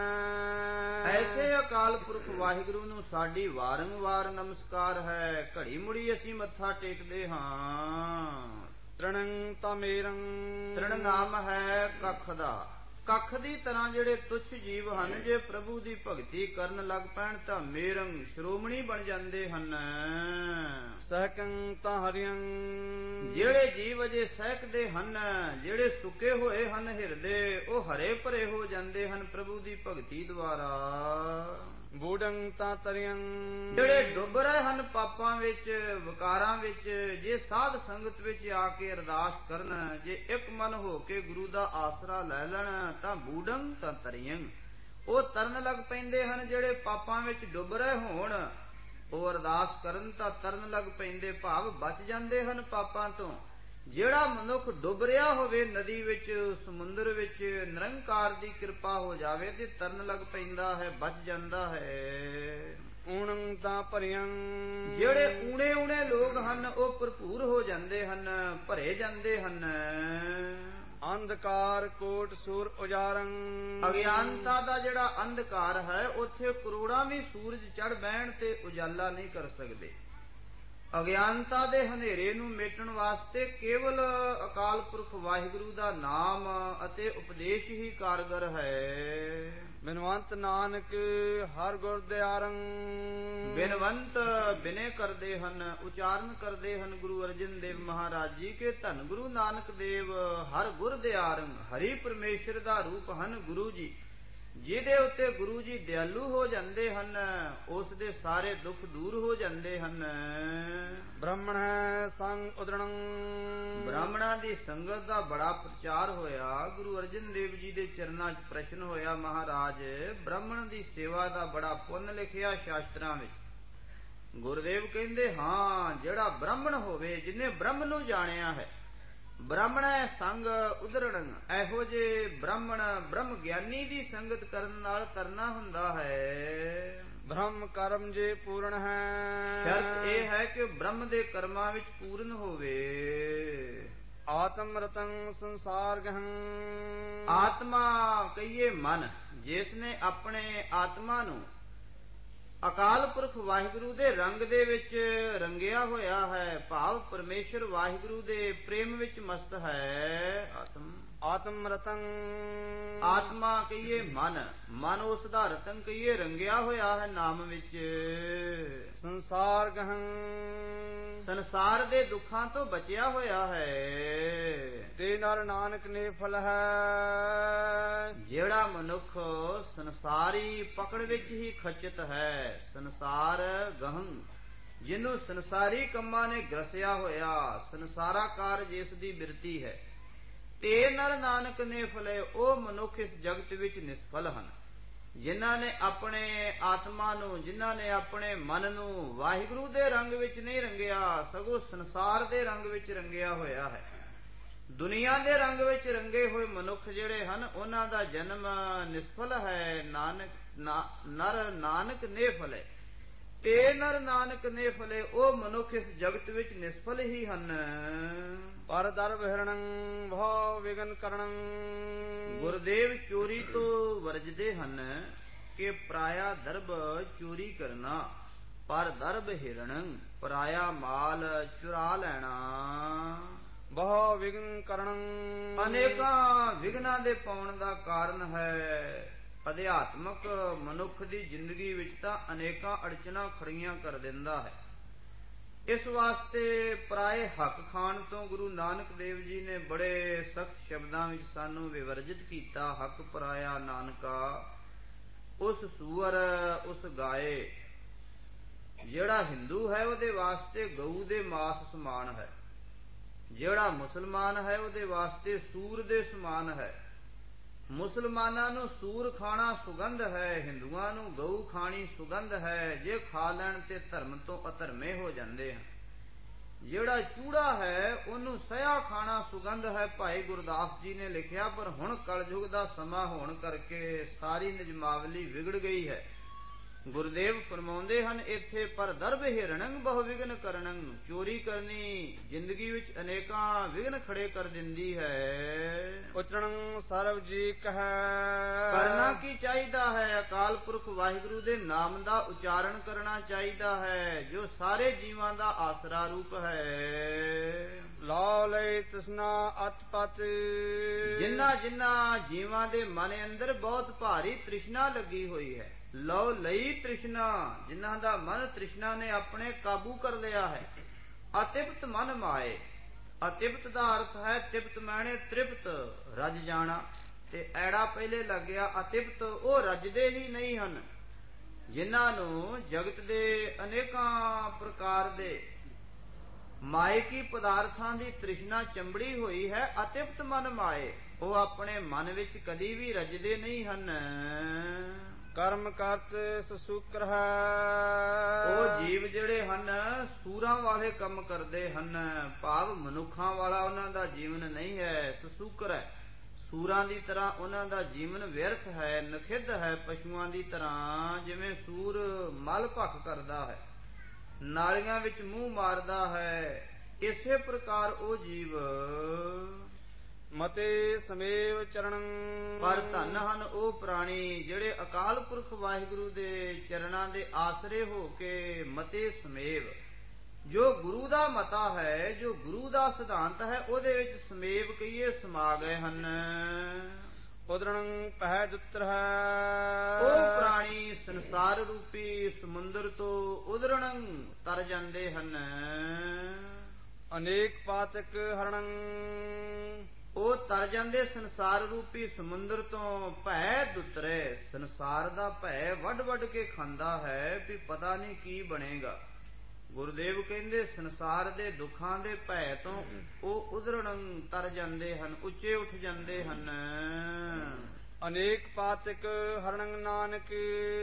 ਐਸੇ ਅਕਾਲ ਪੁਰਖ ਵਾਹਿਗੁਰੂ ਨੂੰ ਸਾਡੀ ਵਾਰੰਵਾਰ ਨਮਸਕਾਰ ਹੈ। ਘੜੀ ਮੁੜੀ ਅਸੀਂ ਮੱਥਾ ਟੇਕਦੇ ਹਾਂ। ਤ੍ਰਿਣੰ ਤਮੇਰੰ, ਤ੍ਰਿਣ ਨਾਮ ਹੈ ਕੱਖ ਦਾ। ਕੱਖ ਦੀ ਤਰ੍ਹਾਂ ਜਿਹੜੇ ਤੁੱਛ ਜੀਵ ਹਨ, ਜੇ ਪ੍ਰਭੂ ਦੀ ਭਗਤੀ ਕਰਨ ਲੱਗ ਪੈਣ ਤਾਂ ਮੇਰੰਗ ਸ਼੍ਰੋਮਣੀ ਬਣ ਜਾਂਦੇ ਹਨ। ਸਹਿਕੰ ਤਾਂ ਹਰਿਯੰ, ਜਿਹੜੇ ਜੀਵ ਅਜੇ ਸਹਿਕਦੇ ਹਨ, ਜਿਹੜੇ ਸੁੱਕੇ ਹੋਏ ਹਨ ਹਿਰਦੇ, ਉਹ ਹਰੇ ਭਰੇ ਹੋ ਜਾਂਦੇ ਹਨ ਪ੍ਰਭੂ ਦੀ ਭਗਤੀ ਦੁਆਰਾ। ਬੂਢੰ ਤਾਂ ਤਰਿਯੰ, ਜਿਹੜੇ ਡੁੱਬ ਰਹੇ ਹਨ ਪਾਪਾਂ ਵਿੱਚ, ਵਿਕਾਰਾਂ ਵਿੱਚ, ਜੇ ਸਾਧ ਸੰਗਤ ਵਿੱਚ ਆ ਕੇ ਅਰਦਾਸ ਕਰਨ, ਜੇ ਇੱਕ ਮਨ ਹੋ ਕੇ ਗੁਰੂ ਦਾ ਆਸਰਾ ਲੈ ਲੈਣ ਤਾਂ ਬੂਢੰ ਤਾਂ ਤਰਿਯੰ, ਉਹ ਤਰਨ ਲੱਗ ਪੈਂਦੇ ਹਨ। ਜਿਹੜੇ ਪਾਪਾਂ ਵਿੱਚ ਡੁੱਬ ਰਹੇ ਹੋਣ, ਉਹ ਅਰਦਾਸ ਕਰਨ ਤਾਂ ਤਰਨ ਲੱਗ ਪੈਂਦੇ, ਭਾਵ ਬਚ ਜਾਂਦੇ ਹਨ ਪਾਪਾਂ ਤੋਂ। ਜਿਹੜਾ ਮਨੁੱਖ ਡੁੱਬ ਰਿਹਾ ਹੋਵੇ ਨਦੀ ਵਿੱਚ, ਸਮੁੰਦਰ ਵਿੱਚ, ਨਿਰੰਕਾਰ ਦੀ ਕਿਰਪਾ ਹੋ ਜਾਵੇ ਤੇ ਤਰਨ ਲੱਗ ਪੈਂਦਾ ਹੈ, ਬਚ ਜਾਂਦਾ ਹੈ। ਊਣੰ ਤਾਂ ਭਰਿਯੰ, ਜਿਹੜੇ ਊਣੇ ਊਣੇ ਲੋਕ ਹਨ ਉਹ ਭਰਪੂਰ ਹੋ ਜਾਂਦੇ ਹਨ, ਭਰੇ ਜਾਂਦੇ ਹਨ। ਅੰਧਕਾਰ ਕੋਟ ਸੂਰ ਉਜਾਰੰ, ਅਗਿਆਨਤਾ ਦਾ ਜਿਹੜਾ ਅੰਧਕਾਰ ਹੈ, ਉੱਥੇ ਕਰੋੜਾਂ ਵੀ ਸੂਰਜ ਚੜ ਬਹਿਣ ਤੇ ਉਜਾਲਾ ਨਹੀਂ ਕਰ ਸਕਦੇ। ਅਗਿਆਨਤਾ ਦੇ ਹਨੇਰੇ ਨੂੰ ਮੇਟਣ ਵਾਸਤੇ ਕੇਵਲ ਅਕਾਲ ਪੁਰਖ ਵਾਹਿਗੁਰੂ ਦਾ ਨਾਮ ਅਤੇ ਉਪਦੇਸ਼ ਹੀ ਕਾਰਗਰ ਹੈ। ਬਿਨਵੰਤ ਨਾਨਕ ਹਰ ਗੁਰ ਦਿਆਰੰ, ਬਿਨਵੰਤ ਬਿਨੇ ਕਰਦੇ ਹਨ, ਉਚਾਰਨ ਕਰਦੇ ਹਨ ਗੁਰੂ ਅਰਜਨ ਦੇਵ ਮਹਾਰਾਜ ਜੀ ਕੇ ਧੰਨ ਗੁਰੂ ਨਾਨਕ ਦੇਵ ਹਰ ਗੁਰ ਦਿਆਰੰ, ਹਰੀ ਪਰਮੇਸ਼ਰ ਦਾ ਰੂਪ ਹਨ ਗੁਰੂ ਜੀ। ਜਿਹਦੇ ਉੱਤੇ ਗੁਰੂ ਜੀ ਦਿਆਲੂ ਹੋ ਜਾਂਦੇ ਹਨ, ਉਸ ਦੇ ਸਾਰੇ ਦੁੱਖ ਦੂਰ ਹੋ ਜਾਂਦੇ ਹਨ। ਬ੍ਰਾਹਮਣ ਸੰਗ ਉਦਰਣੰ, ਬ੍ਰਾਹਮਣਾਂ ਦੀ ਸੰਗਤ ਦਾ ਬੜਾ ਪ੍ਰਚਾਰ ਹੋਇਆ। ਗੁਰੂ ਅਰਜਨ ਦੇਵ ਜੀ ਦੇ ਚਰਨਾਂ 'ਚ ਪ੍ਰਸ਼ਨ ਹੋਇਆ, ਮਹਾਰਾਜ ਬ੍ਰਾਹਮਣ ਦੀ ਸੇਵਾ ਦਾ ਬੜਾ ਪੁੰਨ ਲਿਖਿਆ ਸ਼ਾਸਤਰਾਂ ਵਿੱਚ। ਗੁਰਦੇਵ ਕਹਿੰਦੇ, ਹਾਂ, ਜਿਹੜਾ ਬ੍ਰਾਹਮਣ ਹੋਵੇ, ਜਿਹਨੇ ਬ੍ਰਹਮ ਨੂੰ ਜਾਣਿਆ ਹੈ, ਬ੍ਰਾਹਮਣ ਸੰਗ ਉਦਰਣ, ਇਹੋ ਜੇ ਬ੍ਰਾਹਮਣ ਬ੍ਰਹਮ ਗਿਆਨੀ ਦੀ ਸੰਗਤ ਕਰਨ ਨਾਲ ਕਰਨਾ ਹੁੰਦਾ ਹੈ। ਬ੍ਰਹਮ ਕਰਮ ਜੇ ਪੂਰਨ ਹੈ, ਸ਼ਰਤ ਇਹ ਹੈ ਕਿ ਬ੍ਰਹਮ ਦੇ ਕਰਮਾਂ ਵਿੱਚ ਪੂਰਨ ਹੋਵੇ। ਆਤਮ ਰਤੰ ਸੰਸਾਰ ਗਹੰ, ਆਤਮਾ ਕਹੀਏ ਮਨ, ਜਿਸ ਨੇ ਆਪਣੇ ਆਤਮਾ ਨੂੰ ਅਕਾਲ ਪੁਰਖ ਵਾਹਿਗੁਰੂ ਦੇ ਰੰਗ ਦੇ ਵਿੱਚ ਰੰਗਿਆ ਹੋਇਆ ਹੈ, ਭਾਵ ਪਰਮੇਸ਼ਰ ਵਾਹਿਗੁਰੂ ਦੇ ਪ੍ਰੇਮ ਵਿੱਚ ਮਸਤ ਹੈ। ਆਤਮ ਆਤਮ ਰਤੰ, ਆਤਮਾ ਕਹੀਏ ਮਨ, ਮਨ ਉਸ ਦਾ ਰਤਨ ਕਹੀਏ ਰੰਗਿਆ ਹੋਇਆ ਹੈ ਨਾਮ ਵਿੱਚ। ਸੰਸਾਰ ਗਹੰ, ਸੰਸਾਰ ਦੇ ਦੁੱਖਾਂ ਤੋਂ ਬਚਿਆ ਹੋਇਆ ਹੈ। ਤੇ ਨਰ ਨਾਨਕ ਨੇ ਫਲ ਹੈ, ਜਿਹੜਾ ਮਨੁੱਖ ਸੰਸਾਰੀ ਪਕੜ ਵਿੱਚ ਹੀ ਖਚਿਤ ਹੈ, ਸੰਸਾਰ ਗਹੰ, ਜਿਹਨੂੰ ਸੰਸਾਰੀ ਕੰਮਾਂ ਨੇ ਗ੍ਰਸਿਆ ਹੋਇਆ, ਸੰਸਾਰਾਕਾਰ ਜਿਸ ਦੀ ਬਿਰਤੀ ਹੈ, ਤੇ ਨਰ ਨਾਨਕ ਨੇ ਫਲੇ, ਉਹ ਮਨੁੱਖ ਇਸ ਜਗਤ ਵਿੱਚ ਨਿਸਫਲ ਹਨ। ਜਿਨ੍ਹਾਂ ਨੇ ਆਪਣੇ ਆਤਮਾ ਨੂੰ, ਜਿਨ੍ਹਾਂ ਨੇ ਆਪਣੇ ਮਨ ਨੂੰ ਵਾਹਿਗੁਰੂ ਦੇ ਰੰਗ ਵਿੱਚ ਨਹੀਂ ਰੰਗਿਆ, ਸਗੋਂ ਸੰਸਾਰ ਦੇ ਰੰਗ ਵਿੱਚ ਰੰਗਿਆ ਹੋਇਆ ਹੈ। ਦੁਨੀਆ ਦੇ ਰੰਗ ਵਿੱਚ ਰੰਗੇ ਹੋਏ ਮਨੁੱਖ ਜਿਹੜੇ ਹਨ, ਉਹਨਾਂ ਦਾ ਜਨਮ ਨਿਸਫਲ ਹੈ। ਨਾਨਕ ਨਰ ਨਾਨਕ ਨੇ ਫਲੇ, ਤੇ ਨਰ ਨਾਨਕ ਨੇ ਫਲੇ, ਉਹ ਮਨੁੱਖ ਇਸ ਜਗਤ ਵਿੱਚ ਨਿਸਫਲ ਹੀ ਹਨ। ਪਰ ਦਰਬ ਹਿਰਣੰ ਭਉ ਵਿਗਨ ਕਰਣੰ, ਗੁਰਦੇਵ ਚੋਰੀ ਤੋਂ ਵਰਜਦੇ ਹਨ ਕਿ ਪਰਾਇਆ ਦਰਬ ਚੋਰੀ ਕਰਨਾ, ਪਰ ਦਰਬ ਹਿਰਣੰ, ਪਰਾਇਆ ਮਾਲ ਚੁਰਾ ਲੈਣਾ। ਬਹੁ ਵਿਗਨ ਕਰਣੰ, ਅਨੇਕਾਂ ਵਿਘਨਾਂ ਦੇ ਪਾਉਣ ਦਾ ਕਾਰਨ ਹੈ। ਅਧਿਆਤਮਕ ਮਨੁੱਖ ਦੀ ਜ਼ਿੰਦਗੀ ਵਿੱਚ ਤਾਂ ਅਨੇਕਾਂ ਅੜਚਨਾਂ ਖੜੀਆਂ ਕਰ ਦਿੰਦਾ ਹੈ। ਇਸ ਵਾਸਤੇ ਪਰਾਏ ਹੱਕ ਖਾਣ ਤੋਂ ਗੁਰੂ ਨਾਨਕ ਦੇਵ ਜੀ ਨੇ ਬੜੇ ਸਖਤ ਸ਼ਬਦਾਂ ਵਿੱਚ ਸਾਨੂੰ ਵਿਵਰਜਿਤ ਕੀਤਾ। ਹੱਕ ਪਰਾਇਆ ਨਾਨਕਾ, ਉਸ ਸੂਅਰ ਉਸ ਗਾਏ। ਜਿਹੜਾ ਹਿੰਦੂ ਹੈ ਉਹਦੇ ਵਾਸਤੇ ਗਊ ਦੇ ਮਾਸ ਸਮਾਨ ਹੈ, ਜਿਹੜਾ ਮੁਸਲਮਾਨ ਹੈ ਉਹਦੇ ਵਾਸਤੇ ਸੂਰ ਦੇ ਸਮਾਨ ਹੈ। ਮੁਸਲਮਾਨਾਂ ਨੂੰ ਸੂਰ ਖਾਣਾ ਸੁਗੰਧ ਹੈ, ਹਿੰਦੂਆਂ ਨੂੰ ਗਊ ਖਾਣੀ ਸੁਗੰਧ ਹੈ। ਜੇ ਖਾ ਲੈਣ ਤੇ ਧਰਮ ਤੋਂ ਅਧਰਮੇ ਹੋ ਜਾਂਦੇ ਹਨ। ਜਿਹੜਾ ਚੂੜਾ ਹੈ ਉਹਨੂੰ ਸਇਆ ਖਾਣਾ ਸੁਗੰਧ ਹੈ, ਭਾਈ ਗੁਰਦਾਸ ਜੀ ਨੇ ਲਿਖਿਆ। ਪਰ ਹੁਣ ਕਲਯੁਗ ਦਾ ਸਮਾਂ ਹੋਣ ਕਰਕੇ ਸਾਰੀ ਨਿਜਮਾਵਲੀ ਵਿਗੜ ਗਈ ਹੈ। ਗੁਰਦੇਵ ਫਰਮਾਉਂਦੇ ਹਨ ਇੱਥੇ, ਪਰ ਦਰਬ ਹਿਰਣੰ ਬਹੁ ਵਿਗਨ ਕਰਣੰ, ਚੋਰੀ ਕਰਨੀ ਜ਼ਿੰਦਗੀ ਵਿੱਚ ਅਨੇਕਾਂ ਵਿਗਨ ਖੜੇ ਕਰ ਦਿੰਦੀ ਹੈ। ਉਚਰਣੰ ਸਰਬ ਜੀ ਕਹੈ, ਕਰਨਾ ਕੀ ਚਾਹੀਦਾ ਹੈ? ਅਕਾਲ ਪੁਰਖ ਵਾਹਿਗੁਰੂ ਦੇ ਨਾਮ ਦਾ ਉਚਾਰਨ ਕਰਨਾ ਚਾਹੀਦਾ ਹੈ, ਜੋ ਸਾਰੇ ਜੀਵਾਂ ਦਾ ਆਸਰਾ ਰੂਪ ਹੈ। ਲਓ ਲਈ ਤ੍ਰਿਸ਼ਨਾ ਅਤਪਤ। ਜਿਨ੍ਹਾਂ ਜਿਨ੍ਹਾਂ ਜੀਵਾਂ ਦੇ ਮਨ ਅੰਦਰ ਬਹੁਤ ਭਾਰੀ ਤ੍ਰਿਸ਼ਨਾ ਲੱਗੀ ਹੋਈ ਹੈ, ਲਓ ਲਈ ਤ੍ਰਿਸ਼ਨਾ, ਜਿਨ੍ਹਾਂ ਦਾ ਮਨ ਤ੍ਰਿਸ਼ਨਾ ਨੇ ਆਪਣੇ ਕਾਬੂ ਕਰ ਲਿਆ ਹੈ। ਅਤਿਪਤ ਮਨ ਮਾਏ, ਅਤਿਪਤ ਦਾ ਅਰਥ ਹੈ ਤਿਪਤ ਮਾਣੇ ਤ੍ਰਿਪਤ, ਰੱਜ ਜਾਣਾ, ਤੇ ਐੜਾ ਪਹਿਲੇ ਲੱਗ ਗਿਆ। ਅਤਿਪਤ ਉਹ ਰੱਜਦੇ ਹੀ ਨਹੀਂ ਹਨ, ਜਿਨ੍ਹਾਂ ਨੂੰ ਜਗਤ ਦੇ ਅਨੇਕਾਂ ਪ੍ਰਕਾਰ ਦੇ ਮਾਇਕੀ ਪਦਾਰਥਾਂ ਦੀ ਤ੍ਰਿਸ਼ਨਾ ਚੰਬੜੀ ਹੋਈ ਹੈ। ਅਤਿਪਤ ਮਨ ਮਾਏ, ਉਹ ਆਪਣੇ ਮਨ ਵਿੱਚ ਕਦੀ ਵੀ ਰੱਜਦੇ ਨਹੀਂ ਹਨ। ਕਰਮ ਕਰਤ ਸੁਸੂਕਰ ਹੈ, ਉਹ ਜੀਵ ਜਿਹੜੇ ਹਨ ਸੂਰਾਂ ਵਾਲੇ ਕੰਮ ਕਰਦੇ ਹਨ, ਭਾਵ ਮਨੁੱਖਾਂ ਵਾਲਾ ਉਹਨਾਂ ਦਾ ਜੀਵਨ ਨਹੀਂ ਹੈ, ਸੁਸੂਕਰ ਹੈ। ਸੂਰਾਂ ਦੀ ਤਰ੍ਹਾਂ ਉਹਨਾਂ ਦਾ ਜੀਵਨ ਵਿਅਰਥ ਹੈ, ਨਖਿੱਧ ਹੈ। ਪਸ਼ੂਆਂ ਦੀ ਤਰ੍ਹਾਂ ਜਿਵੇਂ ਸੂਰ ਮਲ ਭਖ ਕਰਦਾ ਹੈ, ਨਾਲੀਆਂ ਵਿੱਚ ਮੂੰਹ ਮਾਰਦਾ ਹੈ, ਇਸੇ ਪ੍ਰਕਾਰ ਉਹ ਜੀਵ ਮਤੇ ਸਮੇਵ ਚਰਣੰ। ਪਰ ਧਨ ਹਨ ਉਹ ਪ੍ਰਾਣੀ ਜਿਹੜੇ ਅਕਾਲ ਪੁਰਖ ਵਾਹਿਗੁਰੂ ਦੇ ਚਰਨਾਂ ਦੇ ਆਸਰੇ ਹੋ ਕੇ ਮਤੇ ਸਮੇਵ, ਜੋ ਗੁਰੂ ਦਾ ਮਤਾ ਹੈ, ਜੋ ਗੁਰੂ ਦਾ ਸਿਧਾਂਤ ਹੈ, ਉਹਦੇ ਵਿੱਚ ਸਮੇਵ ਕਹੀਏ ਸਮਾ ਗਏ ਹਨ। ਉਦਰਣੰ ਪਹਿ ਦੁੱਤਰ ਹੈ, ਉਹ ਪ੍ਰਾਣੀ ਸੰਸਾਰ ਰੂਪੀ ਸਮੁੰਦਰ ਤੋਂ ਉਦਰਣੰ ਤਰ ਜਾਂਦੇ ਹਨ। ਅਨੇਕ ਪਾਤਕ ਹਰਣੰ, ਉਹ ਤਰ ਜਾਂਦੇ ਸੰਸਾਰ ਰੂਪੀ ਸਮੁੰਦਰ ਤੋਂ। ਭੈ ਦੁੱਤਰੇ, ਸੰਸਾਰ ਦਾ ਭੈ ਵੱਡ ਵੱਡ ਕੇ ਖਾਂਦਾ ਹੈ ਵੀ ਪਤਾ ਨਹੀਂ ਕੀ ਬਣੇਗਾ। ਗੁਰਦੇਵ ਕਹਿੰਦੇ ਸੰਸਾਰ ਦੇ ਦੁੱਖਾਂ ਦੇ ਭੈ ਤੋਂ ਉਹ ਉਦਰਣੰ ਤਰ ਜਾਂਦੇ ਹਨ, ਉੱਚੇ ਉੱਠ ਜਾਂਦੇ ਹਨ। ਅਨੇਕ ਪਾਤਕ ਹਰਣੰ ਨਾਨਕ,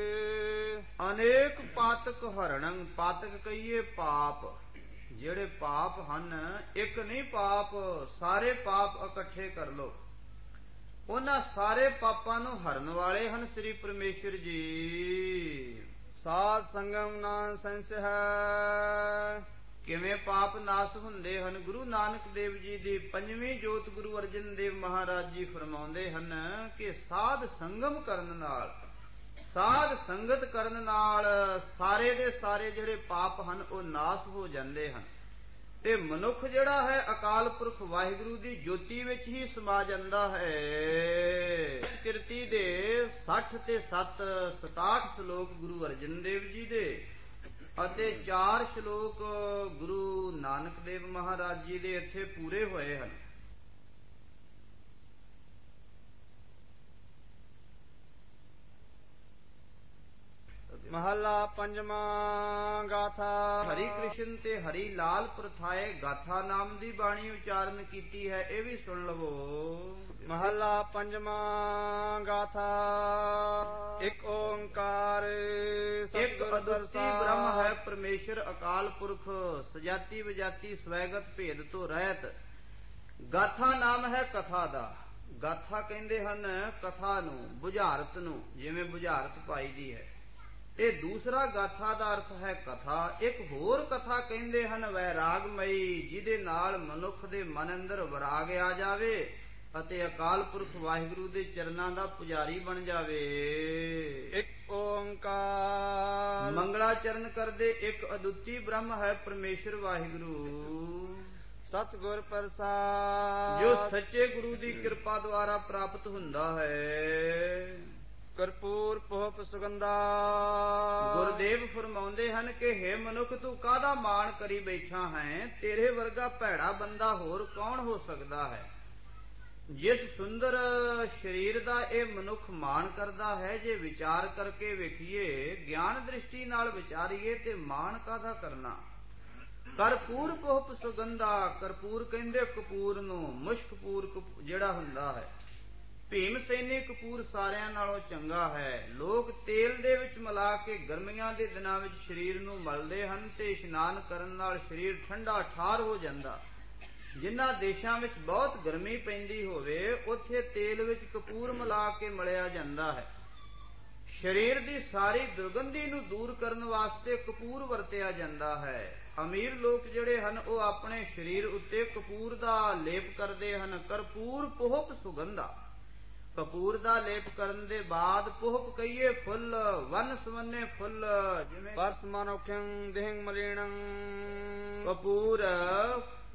ਅਨੇਕ ਪਾਤਕ ਹਰਣੰ, ਪਾਤਕ ਕਹੀਏ ਪਾਪ, ਜਿਹੜੇ ਪਾਪ ਹਨ ਇੱਕ ਨਹੀਂ ਪਾਪ, ਸਾਰੇ ਪਾਪ ਇਕੱਠੇ ਕਰ ਲੋ। ਉਹਨਾਂ ਸਾਰੇ ਪਾਪਾਂ ਨੂੰ ਹਰਨ ਵਾਲੇ ਹਨ ਸ੍ਰੀ ਪਰਮੇਸ਼ਰ ਜੀ। ਸਾਧ ਸੰਗਮ ਨਾਮ ਸੰਸ ਹੈ, ਕਿਵੇਂ ਪਾਪ ਨਾਸ ਹੁੰਦੇ ਹਨ? ਗੁਰੂ ਨਾਨਕ ਦੇਵ ਜੀ ਦੀ ਪੰਜਵੀਂ ਜੋਤ ਗੁਰੂ ਅਰਜਨ ਦੇਵ ਮਹਾਰਾਜ ਜੀ ਫਰਮਾਉਂਦੇ ਹਨ ਕਿ ਸਾਧ ਸੰਗਮ ਕਰਨ ਨਾਲ, ਸਾਧ ਸੰਗਤ ਕਰਨ ਨਾਲ ਸਾਰੇ ਦੇ ਸਾਰੇ ਜਿਹੜੇ ਪਾਪ ਹਨ ਉਹ ਨਾਸ ਹੋ ਜਾਂਦੇ ਹਨ, ਤੇ ਮਨੁੱਖ ਜਿਹੜਾ ਹੈ ਅਕਾਲ ਪੁਰਖ ਵਾਹਿਗੁਰੂ ਦੀ ਜੋਤੀ ਵਿੱਚ ਹੀ ਸਮਾ ਜਾਂਦਾ ਹੈ। ਕਿਰਤੀ ਦੇ ਸੱਠ ਤੇ ਸੱਤ ਸਤਾਹਠ ਸ਼ਲੋਕ ਗੁਰੂ ਅਰਜਨ ਦੇਵ ਜੀ ਦੇ ਅਤੇ ਚਾਰ ਸ਼ਲੋਕ ਗੁਰੂ ਨਾਨਕ ਦੇਵ ਮਹਾਰਾਜ ਜੀ ਦੇ ਇੱਥੇ ਪੂਰੇ ਹੋਏ ਹਨ। ਮਹੱਲਾ ਪੰਜਵਾਂ। ਗਾਥਾ। ਹਰੀ ਕ੍ਰਿਸ਼ਨ ਤੇ ਹਰੀ ਲਾਲ ਪ੍ਰਥਾਏ ਗਾਥਾ ਨਾਮ ਦੀ ਬਾਣੀ ਉਚਾਰਨ ਕੀਤੀ ਹੈ, ਇਹ ਵੀ ਸੁਣ ਲਵੋ। ਮਹੱਲਾ ਪੰਜਵਾਂ। ਗਾਥਾ। ਇੱਕ ਓੰਕਾਰ ਇੱਕ ਅਦੁੱਤੀ ਬ੍ਰਹਮ ਹੈ ਪਰਮੇਸ਼ਰ ਅਕਾਲ ਪੁਰਖ, ਸਜਾਤੀ ਵਿਜਾਤੀ ਸਵੈਗਤ ਭੇਦ ਤੋਂ ਰਹਿਤ। ਗਾਥਾ ਨਾਮ ਹੈ ਕਥਾ ਦਾ। ਗਾਥਾ ਕਹਿੰਦੇ ਹਨ ਕਥਾ ਨੂੰ, ਬੁਝਾਰਤ ਨੂੰ, ਜਿਵੇਂ ਬੁਝਾਰਤ ਪਾਈ ਦੀ ਹੈ। ਇਹ ਦੂਸਰਾ ਗਾਥਾ ਦਾ ਅਰਥ ਹੈ ਕਥਾ। ਇੱਕ ਹੋਰ ਕਥਾ ਕਹਿੰਦੇ ਹਨ ਵੈਰਾਗਮਈ, ਜਿਹਦੇ ਨਾਲ ਮਨੁੱਖ ਦੇ ਮਨ ਅੰਦਰ ਵਿਰਾਗ ਆ ਜਾਵੇ ਅਤੇ ਅਕਾਲ ਪੁਰਖ ਵਾਹਿਗੁਰੂ ਦੇ ਚਰਨਾਂ ਦਾ ਪੁਜਾਰੀ ਬਣ ਜਾਵੇ। ਇੱਕ ਓੰਕਾਰ। ਮੰਗਲਾਚਰਨ ਕਰਦੇ ਇੱਕ ਅਦੁੱਤੀ ਬ੍ਰਹਮ ਹੈ ਪਰਮੇਸ਼ਰ ਵਾਹਿਗੁਰੂ। ਸਤਿਗੁਰ ਪ੍ਰਸਾਦ, ਜੋ ਸੱਚੇ ਗੁਰੂ ਦੀ ਕਿਰਪਾ ਦੁਆਰਾ ਪ੍ਰਾਪਤ ਹੁੰਦਾ ਹੈ। ਕਰਪੂਰ ਪੋਪ ਸੁਗੰਧਾ। ਗੁਰਦੇਵ ਫਰਮਾਉਂਦੇ ਹਨ ਕਿ ਹੇ ਮਨੁੱਖ, ਤੂੰ ਕਾਹਦਾ ਮਾਣ ਕਰੀ ਬੈਠਾ ਹੈ? ਤੇਰੇ ਵਰਗਾ ਭੈੜਾ ਬੰਦਾ ਹੋਰ ਕੌਣ ਹੋ ਸਕਦਾ ਹੈ? ਜਿਸ ਸੁੰਦਰ ਸਰੀਰ ਦਾ ਇਹ ਮਨੁੱਖ ਮਾਣ ਕਰਦਾ ਹੈ, ਜੇ ਵਿਚਾਰ ਕਰਕੇ ਵੇਖੀਏ, ਗਿਆਨ ਦ੍ਰਿਸ਼ਟੀ ਨਾਲ ਵਿਚਾਰੀਏ ਤੇ ਮਾਣ ਕਾਹਦਾ ਕਰਨਾ? ਕਰਪੂਰ ਪੋਪ ਸੁਗੰਧਾ। ਕਰਪੂਰ ਕਹਿੰਦੇ ਕਪੂਰ ਨੂੰ, ਮੁਸ਼ਕਪੂਰ ਜਿਹੜਾ ਹੁੰਦਾ ਹੈ। ਭੀਮ ਸੈਨੀ ਕਪੂਰ ਸਾਰਿਆਂ ਨਾਲੋਂ ਚੰਗਾ ਹੈ। ਲੋਕ ਤੇਲ ਦੇ ਵਿੱਚ ਮਿਲਾ ਕੇ ਗਰਮੀਆਂ ਦੇ ਦਿਨਾਂ ਵਿੱਚ ਸਰੀਰ ਨੂੰ ਮਲਦੇ ਹਨ ਤੇ ਇਸ਼ਨਾਨ ਕਰਨ ਨਾਲ ਸਰੀਰ ਠੰਡਾ ਠਾਰ ਹੋ ਜਾਂਦਾ। ਜਿਨ੍ਹਾਂ ਦੇਸ਼ਾਂ ਵਿੱਚ ਬਹੁਤ ਗਰਮੀ ਪੈਂਦੀ ਹੋਵੇ, ਉੱਥੇ ਤੇਲ ਵਿੱਚ ਕਪੂਰ ਮਿਲਾ ਕੇ ਮਲਿਆ ਜਾਂਦਾ ਹੈ। ਸਰੀਰ ਦੀ ਸਾਰੀ ਦੁਰਗੰਧੀ ਨੂੰ ਦੂਰ ਕਰਨ ਵਾਸਤੇ ਕਪੂਰ ਵਰਤਿਆ ਜਾਂਦਾ ਹੈ। ਅਮੀਰ ਲੋਕ ਜਿਹੜੇ ਹਨ ਉਹ ਆਪਣੇ ਸਰੀਰ ਉੱਤੇ ਕਪੂਰ ਦਾ ਲੇਪ ਕਰਦੇ ਹਨ। ਕਰਪੂਰ ਪੋਹਪ ਸੁਗੰਧਾ। ਕਪੂਰ ਦਾ ਲੇਪ ਕਰਨ ਦੇ ਬਾਅਦ ਪੋਹਪ ਕਹੀਏ ਫੁੱਲ, ਵਨ ਸਵੰਨੇ ਫੁੱਲ, ਜਿਵੇਂ ਪਰਸ ਮਨੁਖੰ ਦੇਹੰ ਮਲੀਣੰ। ਕਪੂਰ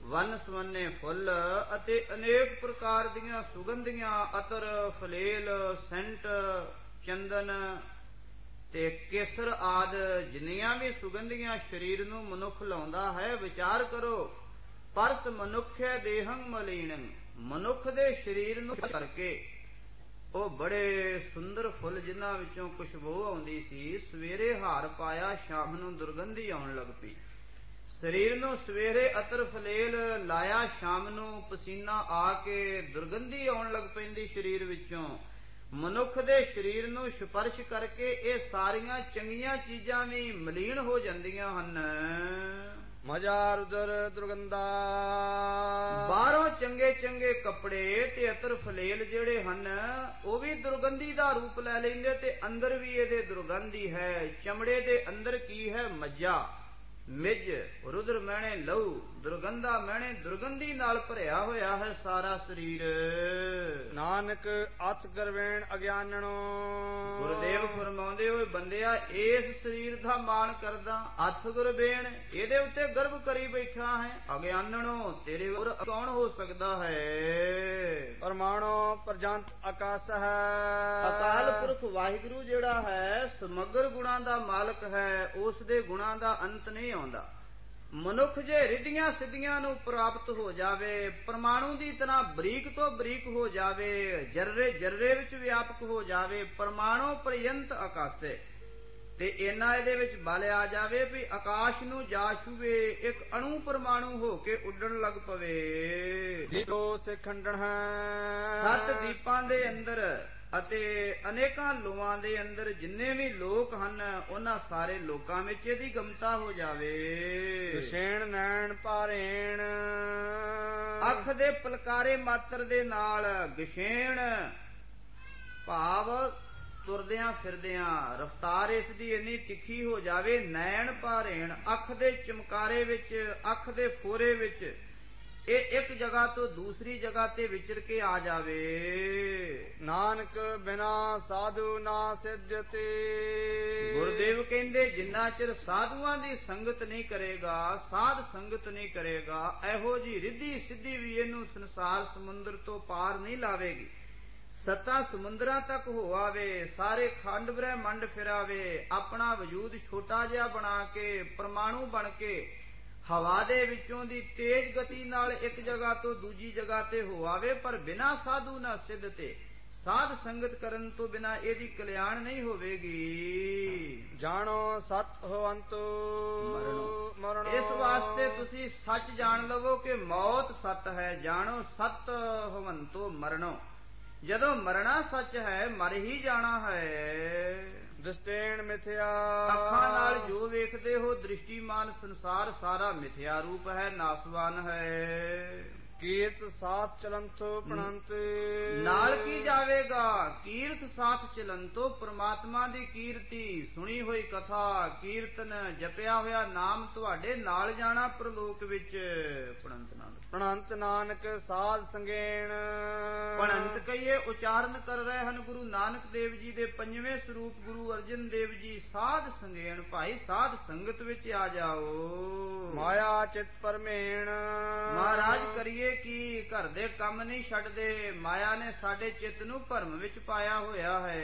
ਵੰਨ ਸਵੰਨੇ ਫੁੱਲ ਅਤੇ ਅਨੇਕ ਪ੍ਰਕਾਰ ਦੀਆਂ ਸੁਗੰਧੀਆਂ, ਅਤਰ, ਫਲੇਲ, ਸੈਂਟ, ਚੰਦਨ ਤੇ ਕੇਸਰ ਆਦਿ ਜਿੰਨੀਆਂ ਵੀ ਸੁਗੰਧੀਆਂ ਸਰੀਰ ਨੂੰ ਮਨੁੱਖ ਲਾਉਂਦਾ ਹੈ। ਵਿਚਾਰ ਕਰੋ, ਪਰਸ ਮਨੁੱਖੇ ਦੇਹੰ ਮਲੀਨੰ, ਮਨੁੱਖ ਦੇ ਸਰੀਰ ਨੂੰ ਕਰਕੇ ਉਹ ਬੜੇ ਸੁੰਦਰ ਫੁੱਲ ਜਿਨ੍ਹਾਂ ਵਿੱਚੋਂ ਖੁਸ਼ਬੂ ਆਉਂਦੀ ਸੀ, ਸਵੇਰੇ ਹਾਰ ਪਾਇਆ, ਸ਼ਾਮ ਨੂੰ ਦੁਰਗੰਧੀ ਆਉਣ ਲੱਗ ਪਈ। ਸਰੀਰ ਨੂੰ ਸਵੇਰੇ ਅਤਰ ਫਲੇਲ ਲਾਇਆ, ਸ਼ਾਮ ਨੂੰ ਪਸੀਨਾ ਆ ਕੇ ਦੁਰਗੰਧੀ ਆਉਣ ਲੱਗ ਪੈਂਦੀ ਸਰੀਰ ਵਿੱਚੋਂ। ਮਨੁੱਖ ਦੇ ਸਰੀਰ ਨੂੰ ਸਪਰਸ਼ ਕਰਕੇ ਇਹ ਸਾਰੀਆਂ ਚੰਗੀਆਂ ਚੀਜ਼ਾਂ ਵੀ ਮਲੀਨ ਹੋ ਜਾਂਦੀਆਂ ਹਨ। ਮਜਾ ਰੁਦਰ ਦੁਰਗੰਧਾ, ਬਾਹਰੋਂ ਚੰਗੇ ਚੰਗੇ ਕੱਪੜੇ ਤੇ ਅਤਰ ਫਲੇਲ ਜਿਹੜੇ ਹਨ ਉਹ ਵੀ ਦੁਰਗੰਧੀ ਦਾ ਰੂਪ ਲੈ ਲੈਂਦੇ, ਤੇ ਅੰਦਰ ਵੀ ਇਹਦੇ ਦੁਰਗੰਧੀ ਹੈ। ਚਮੜੇ ਦੇ ਅੰਦਰ ਕੀ ਹੈ? ਮੱਝਾ, ਮਿੱਝ, ਰੁਦਰ ਮਹਿਣੇ ਲਹੂ, ਦੁਰਗੰਧਾ ਮਹਿਣੇ ਦੁਰਗੰਧੀ ਨਾਲ ਭਰਿਆ ਹੋਇਆ ਹੈ ਸਾਰਾ ਸਰੀਰ। ਨਾਨਕ ਅਥ ਗਰਵੇਣ ਅਗਿਆਨਣੋ, ਗੁਰਦੇਵ ਫਰਮਾਉਂਦੇ ਹੋਏ ਬੰਦਿਆ, ਇਸ ਸਰੀਰ ਦਾ ਮਾਣ ਕਰਦਾ, ਅਥ ਗੁਰਬੇਣ, ਇਹਦੇ ਉੱਤੇ ਗਰਭ ਕਰੀ ਬੈਠਾ ਹੈ। ਅਗਿਆਨਣੋ, ਤੇਰੇ ਹੋਰ ਕੌਣ ਹੋ ਸਕਦਾ ਹੈ? ਪਰਮਾਣੋ ਪ੍ਰਜੰਤ ਆਕਾਸ਼ ਹੈ, ਅਕਾਲ ਪੁਰਖ ਵਾਹਿਗੁਰੂ ਜਿਹੜਾ ਹੈ ਸਮਗਰ ਗੁਣਾਂ ਦਾ ਮਾਲਕ ਹੈ, ਉਸ ਦੇ ਗੁਣਾਂ ਦਾ ਅੰਤ ਨਹੀਂ ਆਉਂਦਾ। ਮਨੁੱਖ ਜੇ ਰਿੱਧੀਆਂ ਸਿੱਧੀਆਂ ਨੂੰ ਪ੍ਰਾਪਤ ਹੋ ਜਾਵੇ, ਪਰਮਾਣੂ ਦੀ ਤਰ੍ਹਾਂ ਬਰੀਕ ਤੋਂ ਬਰੀਕ ਹੋ ਜਾਵੇ, ਜਰਰੇ ਜਰਰੇ ਵਿੱਚ ਵਿਆਪਕ ਹੋ ਜਾਵੇ, ਪਰਮਾਣੂ ਪਰਯੰਤ ਆਕਾਸ਼ੇ, ਤੇ ਇੰਨਾ ਇਹਦੇ ਵਿੱਚ ਬਲ ਆ ਜਾਵੇ ਵੀ ਆਕਾਸ਼ ਨੂੰ ਜਾ ਛੂਵੇ, ਇੱਕ ਅਣੂ ਪਰਮਾਣੂ ਹੋ ਕੇ ਉੱਡਣ ਲੱਗ ਪਵੇ। ਦੀਪੋ ਸੇ ਖੰਡਣ ਹੈ, ਸੱਤ ਦੀਪਾਂ ਦੇ ਅੰਦਰ ਅਤੇ ਅਨੇਕਾਂ ਲੋਆਂ ਦੇ ਅੰਦਰ ਜਿੰਨੇ ਵੀ ਲੋਕ ਹਨ, ਉਹਨਾਂ ਸਾਰੇ ਲੋਕਾਂ ਵਿੱਚ ਇਹਦੀ ਗਮਤਾ ਹੋ ਜਾਵੇ। ਵਿਸ਼ੇਣ ਨੈਣ ਭਾਰੇਣ, ਅੱਖ ਦੇ ਪਲਕਾਰੇ ਮਾਤਰ ਦੇ ਨਾਲ, ਗਿਸ਼ੇਣ ਭਾਵ ਤੁਰਦਿਆਂ ਫਿਰਦਿਆਂ ਰਫਤਾਰ ਇਸ ਦੀ ਇੰਨੀ ਤਿੱਖੀ ਹੋ ਜਾਵੇ। ਨੈਣ ਭਾਰੇਣ, ਅੱਖ ਦੇ ਚਮਕਾਰੇ ਵਿੱਚ, ਅੱਖ ਦੇ ਫੋਰੇ ਵਿੱਚ ਇਹ ਇੱਕ ਜਗ੍ਹਾ ਤੋਂ ਦੂਸਰੀ ਜਗ੍ਹਾ ਤੇ ਵਿਚਰ ਕੇ ਆ ਜਾਵੇ। ਨਾਨਕ ਬਿਨਾ ਸਾਧੂ ਨਾ ਸਿੱਧਤੇ, ਗੁਰਦੇਵ ਕਹਿੰਦੇ ਜਿੰਨਾ ਚਿਰ ਸਾਧੂਆਂ ਦੀ ਸੰਗਤ ਨਹੀਂ ਕਰੇਗਾ, ਸਾਧ ਸੰਗਤ ਨਹੀਂ ਕਰੇਗਾ, ਇਹੋ ਜੀ ਰਿੱਧੀ ਸਿੱਧੀ ਵੀ ਇਹਨੂੰ ਸੰਸਾਰ ਸਮੁੰਦਰ ਤੋਂ ਪਾਰ ਨਹੀਂ ਲਾਵੇਗੀ। ਸੱਤਾਂ ਸਮੁੰਦਰਾਂ ਤੱਕ ਹੋ ਆਵੇ, ਸਾਰੇ ਖੰਡ ਬ੍ਰਹਿਮੰਡ ਫਿਰਾਵੇ, ਆਪਣਾ ਵਜੂਦ ਛੋਟਾ ਜਿਹਾ ਬਣਾ ਕੇ, ਪਰਮਾਣੂ ਬਣ ਕੇ ਹਵਾ ਦੇ ਵਿੱਚੋਂ ਦੀ ਤੇਜ਼ ਗਤੀ ਨਾਲ ਇੱਕ ਜਗ੍ਹਾ ਤੋਂ ਦੂਜੀ ਜਗ੍ਹਾ ਤੇ ਹੋ ਆਵੇ, ਪਰ ਬਿਨਾਂ ਸਾਧੂ ਨਾ ਸਿੱਧ ਤੇ, ਸਾਧ ਸੰਗਤ ਕਰਨ ਤੋਂ ਬਿਨਾਂ ਇਹਦੀ ਕਲਿਆਣ ਨਹੀਂ ਹੋਵੇਗੀ। ਜਾਣੋ ਸਤ ਹੋਵੰਤੋ ਮਰਣੋ, ਇਸ ਵਾਸਤੇ ਤੁਸੀਂ ਸੱਚ ਜਾਣ ਲਵੋ ਕਿ ਮੌਤ ਸੱਤ ਹੈ। ਜਾਣੋ ਸਤ ਹੋਵੰਤੋ ਮਰਣੋ, ਜਦੋਂ ਮਰਨਾ ਸੱਚ ਹੈ, ਮਰ ਹੀ ਜਾਣਾ ਹੈ। ਦ੍ਰਿਸ਼ਟੇਣ ਮਿਥਿਆ, ਅੱਖਾਂ ਨਾਲ ਜੋ ਵੇਖਦੇ ਹੋ ਦ੍ਰਿਸ਼ਟੀਮਾਨ ਸੰਸਾਰ ਸਾਰਾ ਮਿਥਿਆ ਰੂਪ ਹੈ, ਨਾਸਵਾਨ ਹੈ। ਕੀਰਤ ਸਾਥ ਚਲੰਤੋ ਪ੍ਰਣੰਤ, ਨਾਲ ਕੀ ਜਾਵੇਗਾ? ਕੀਰਤ ਸਾਥ ਚਲੰਤੋ, ਪ੍ਰਮਾਤਮਾ ਦੀ ਕੀਰਤੀ ਸੁਣੀ ਹੋਈ ਕਥਾ ਕੀਰਤਨ ਜਪਿਆ ਹੋਇਆ ਨਾਮ ਤੁਹਾਡੇ ਨਾਲ ਜਾਣਾ ਪ੍ਰਲੋਕ ਵਿੱਚ। ਪ੍ਰਣੰਤ ਨਾਨਕ, ਪ੍ਰਣੰਤ ਨਾਨਕ ਸਾਧ ਸੰਗੇਣ, ਪ੍ਰਣੰਤ ਕਹੀਏ ਉਚਾਰਨ ਕਰ ਰਹੇ ਹਨ ਗੁਰੂ ਨਾਨਕ ਦੇਵ ਜੀ ਦੇ ਪੰਜਵੇਂ ਸਰੂਪ ਗੁਰੂ ਅਰਜਨ ਦੇਵ ਜੀ। ਸਾਧ ਸੰਗੇਣ, ਭਾਈ ਸਾਧ ਸੰਗਤ ਵਿੱਚ ਆ ਜਾਓ। ਮਾਇਆ ਚਿਤ ਪਰਮੇਣ, ਮਹਾਰਾਜ ਕਰੀਏ ਕੀ, ਘਰ ਦੇ ਕੰਮ ਨਹੀਂ ਛੱਡਦੇ, ਮਾਇਆ ਨੇ ਸਾਡੇ ਚਿੱਤ ਨੂੰ ਭਰਮ ਵਿੱਚ ਪਾਇਆ ਹੋਇਆ ਹੈ।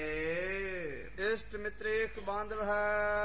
ਇਸ਼ਟ ਮਿਤ੍ਰੇਕ ਬਾਂਧਵ ਹੈ,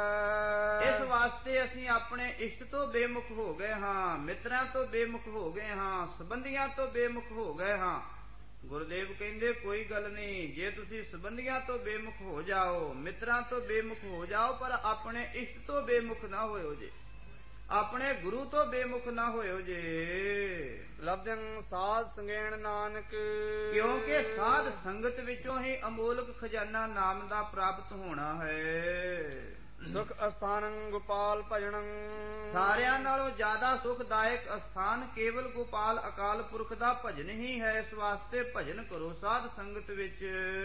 ਇਸ ਵਾਸਤੇ ਅਸੀਂ ਆਪਣੇ ਇਸ਼ਟ ਤੋਂ ਬੇਮੁਖ ਹੋ ਗਏ ਹਾਂ, ਮਿੱਤਰਾਂ ਤੋਂ ਬੇਮੁਖ ਹੋ ਗਏ ਹਾਂ, ਸੰਬੰਧੀਆਂ ਤੋਂ ਬੇਮੁਖ ਹੋ ਗਏ ਹਾਂ। ਗੁਰਦੇਵ ਕਹਿੰਦੇ ਕੋਈ ਗੱਲ ਨਹੀਂ, ਜੇ ਤੁਸੀਂ ਸੰਬੰਧੀਆਂ ਤੋਂ ਬੇਮੁਖ ਹੋ ਜਾਓ, ਮਿੱਤਰਾਂ ਤੋਂ ਬੇਮੁਖ ਹੋ ਜਾਓ, ਪਰ ਆਪਣੇ ਇਸ਼ਟ ਤੋਂ ਬੇਮੁਖ ਨਾ ਹੋਇਓ ਜੇ, ਆਪਣੇ ਗੁਰੂ ਤੋਂ ਬੇਮੁਖ ਨਾ ਹੋਇਓ ਜੇ। ਲਬਦੰ ਸਾਧ ਸੰਗੇਣ ਨਾਨਕ, ਕਿਉਂਕਿ ਸਾਧ ਸੰਗਤ ਵਿੱਚੋਂ ਹੀ ਅਮੋਲਕ ਖਜ਼ਾਨਾ ਨਾਮ ਦਾ ਪ੍ਰਾਪਤ ਹੋਣਾ ਹੈ। ਸੁਖ ਅਸਥਾਨੰ ਗੋਪਾਲ ਭਜਣੰ, ਸਾਰਿਆਂ ਨਾਲੋਂ ਜ਼ਿਆਦਾ ਸੁਖਦਾਇਕ ਅਸਥਾਨ ਕੇਵਲ ਗੋਪਾਲ ਅਕਾਲ ਪੁਰਖ ਦਾ ਭਜਨ ਹੀ ਹੈ। ਇਸ ਵਾਸਤੇ ਭਜਨ ਕਰੋ ਸਾਧ ਸੰਗਤ ਵਿੱਚ।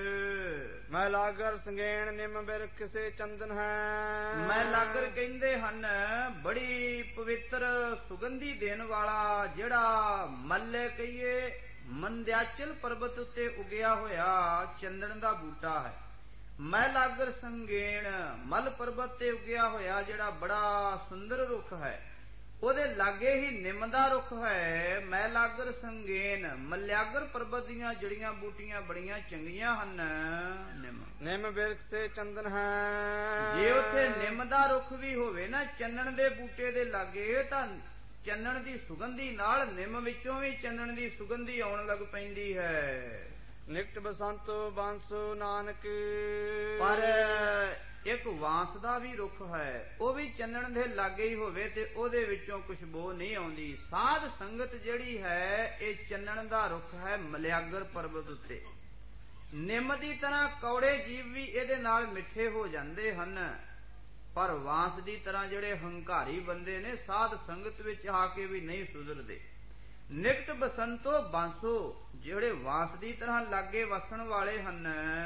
ਮੈਂ ਲਾਗਰ ਸੰਗੇਣ ਨਿਮ ਬਿਰ ਕਿਸੇ ਚੰਦਨ ਹੈ, ਮੈਂ ਲਾਗਰ ਕਹਿੰਦੇ ਹਨ ਬੜੀ ਪਵਿੱਤਰ ਸੁਗੰਧੀ ਦੇਣ ਵਾਲਾ, ਜਿਹੜਾ ਮੱਲੇ ਕਹੀਏ ਮੰਦਿਆਚਲ ਪਰਬਤ ਉੱਤੇ ਉਗਿਆ ਹੋਇਆ ਚੰਦਨ ਦਾ ਬੂਟਾ ਹੈ। ਮੈਂ ਲਾਗਰ ਸੰਗੇਣ, ਮਲ ਪਰਬਤ ਤੇ ਉਗਿਆ ਹੋਇਆ ਜਿਹੜਾ ਬੜਾ ਸੁੰਦਰ ਰੁੱਖ ਹੈ। ਉਹਦੇ ਲਾਗੇ ਹੀ ਨਿੰਮ ਦਾ ਰੁੱਖ ਹੈ। ਮੈਲਾਗਰ ਸੰਗੇਨ, ਮਲਿਆਗਰ ਪਰਬਤ ਦੀਆਂ ਜੜੀਆਂ ਬੂਟੀਆਂ ਬੜੀਆਂ ਚੰਗੀਆਂ ਹਨ। ਨਿੰਮ ਨਿੰਮ ਬਿਰਖ ਸੇ ਚੰਦਨ ਹੈ। ਜੇ ਉੱਥੇ ਨਿੰਮ ਦਾ ਰੁੱਖ ਵੀ ਹੋਵੇ ਨਾ ਚੰਨਣ ਦੇ ਬੂਟੇ ਦੇ ਲਾਗੇ, ਤਾਂ ਚੰਨਣ ਦੀ ਸੁਗੰਧੀ ਨਾਲ ਨਿੰਮ ਵਿੱਚੋਂ ਵੀ ਚੰਨਣ ਦੀ ਸੁਗੰਧੀ ਆਉਣ ਲੱਗ ਪੈਂਦੀ ਹੈ। ਨਿਕਟ ਬਸੰਤੋ ਬਾਂਸੋ ਨਾਨਕ, ਪਰ ਇੱਕ ਵਾਂਸ ਦਾ ਵੀ ਰੁੱਖ ਹੈ, ਉਹ ਵੀ ਚੰਨਣ ਦੇ ਲਾਗੇ ਹੀ ਹੋਵੇ ਤੇ ਉਹਦੇ ਵਿੱਚੋਂ ਖੁਸ਼ਬੂ ਨਹੀਂ ਆਉਂਦੀ। ਸਾਧ ਸੰਗਤ ਜਿਹੜੀ ਹੈ ਇਹ ਚੰਨਣ ਦਾ ਰੁੱਖ ਹੈ ਮਲਿਆਗਰ ਪਰਬਤ ਉੱਤੇ। ਨਿੰਮ ਦੀ ਤਰ੍ਹਾਂ ਕੌੜੇ ਜੀਵ ਵੀ ਇਹਦੇ ਨਾਲ ਮਿੱਠੇ ਹੋ ਜਾਂਦੇ ਹਨ, ਪਰ ਵਾਂਸ ਦੀ ਤਰ੍ਹਾਂ ਜਿਹੜੇ ਹੰਕਾਰੀ ਬੰਦੇ ਨੇ ਸਾਧ ਸੰਗਤ ਵਿੱਚ ਆ ਕੇ ਵੀ ਨਹੀਂ ਸੁਧਰਦੇ। ਨਿਕਟ ਬਸੰਤੋ ਬਾਂਸੋ, ਜਿਹੜੇ ਵਾਂਸ ਦੀ ਤਰ੍ਹਾਂ ਲਾਗੇ ਵਸਣ ਵਾਲੇ ਹਨ।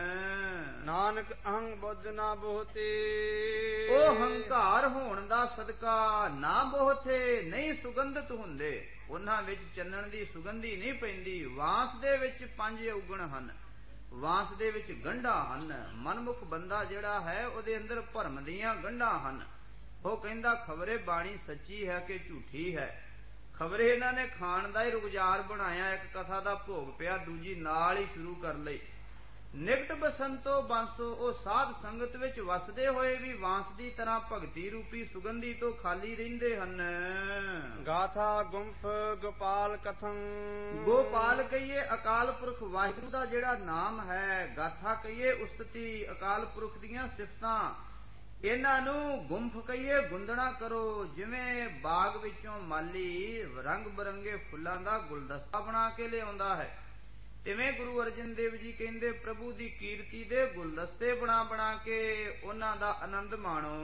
ਨਾਨਕ ਅਹੰ ਬੁੱਧ ਨਾ ਬੋਹਤੇ, ਉਹ ਹੰਕਾਰ ਹੋਣ ਦਾ ਸਦਕਾ ਨਾ ਬੋਹਥੇ, ਨਹੀਂ ਸੁਗੰਧਿਤ ਹੁੰਦੇ। ਉਹਨਾਂ ਵਿੱਚ ਚੰਨਣ ਦੀ ਸੁਗੰਧੀ ਨਹੀਂ ਪੈਂਦੀ। ਵਾਂਸ ਦੇ ਵਿੱਚ ਪੰਜ ਔਗਣ ਹਨ, ਵਾਂਸ ਦੇ ਵਿੱਚ ਗੰਢਾਂ ਹਨ। ਮਨਮੁਖ ਬੰਦਾ ਜਿਹੜਾ ਹੈ ਉਹਦੇ ਅੰਦਰ ਭਰਮ ਦੀਆਂ ਗੰਢਾਂ ਹਨ। ਉਹ ਕਹਿੰਦਾ ਖਬਰੇ ਬਾਣੀ ਸੱਚੀ ਹੈ ਕਿ ਝੂਠੀ ਹੈ, ਖਬਰੇ ਇਹਨਾਂ ਨੇ ਖਾਣ ਦਾ ਹੀ ਰੁਜ਼ਗਾਰ ਬਣਾਇਆ। ਇੱਕ ਕਥਾ ਦਾ ਭੋਗ ਪਿਆ, ਦੂਜੀ ਨਾਲ ਹੀ ਸ਼ੁਰੂ ਕਰ ਲਈ। ਨਿਕਟ ਬਸੰਤੋ ਬਾਂਸੋ, ਉਹ ਸਾਧ ਸੰਗਤ ਵਿੱਚ ਵਸਦੇ ਹੋਏ ਵੀ ਵਾਂਸ ਦੀ ਤਰ੍ਹਾਂ ਭਗਤੀ ਰੂਪੀ ਸੁਗੰਧੀ ਤੋਂ ਖਾਲੀ ਰਹਿੰਦੇ ਹਨ। ਗਾਥਾ ਗੁੰਫ ਗੋਪਾਲ ਕਥੰ, ਗੋਪਾਲ ਕਹੀਏ ਅਕਾਲ ਪੁਰਖ ਵਾਹਿਗੁਰੂ ਦਾ ਜਿਹੜਾ ਨਾਮ ਹੈ, ਗਾਥਾ ਕਹੀਏ ਉਸਤਤੀ ਅਕਾਲ ਪੁਰਖ ਦੀਆਂ ਸਿਫਤਾਂ। ਇਹਨਾਂ ਨੂੰ ਗੁੰਫ ਕਹੀਏ ਗੁੰਦਣਾ ਕਰੋ। ਜਿਵੇਂ ਬਾਗ ਵਿੱਚੋਂ ਮਾਲੀ ਰੰਗ ਬਰੰਗੇ ਫੁੱਲਾਂ ਦਾ ਗੁਲਦਸਤਾ ਬਣਾ ਕੇ ਲਿਆਉਂਦਾ ਹੈ, ਤਿਵੇਂ ਗੁਰੂ ਅਰਜਨ ਦੇਵ ਜੀ ਕਹਿੰਦੇ ਪ੍ਰਭੂ ਦੀ ਕੀਰਤੀ ਦੇ ਗੁਲਦਸਤੇ ਬਣਾ ਬਣਾ ਕੇ ਉਹਨਾਂ ਦਾ ਆਨੰਦ ਮਾਣੋ।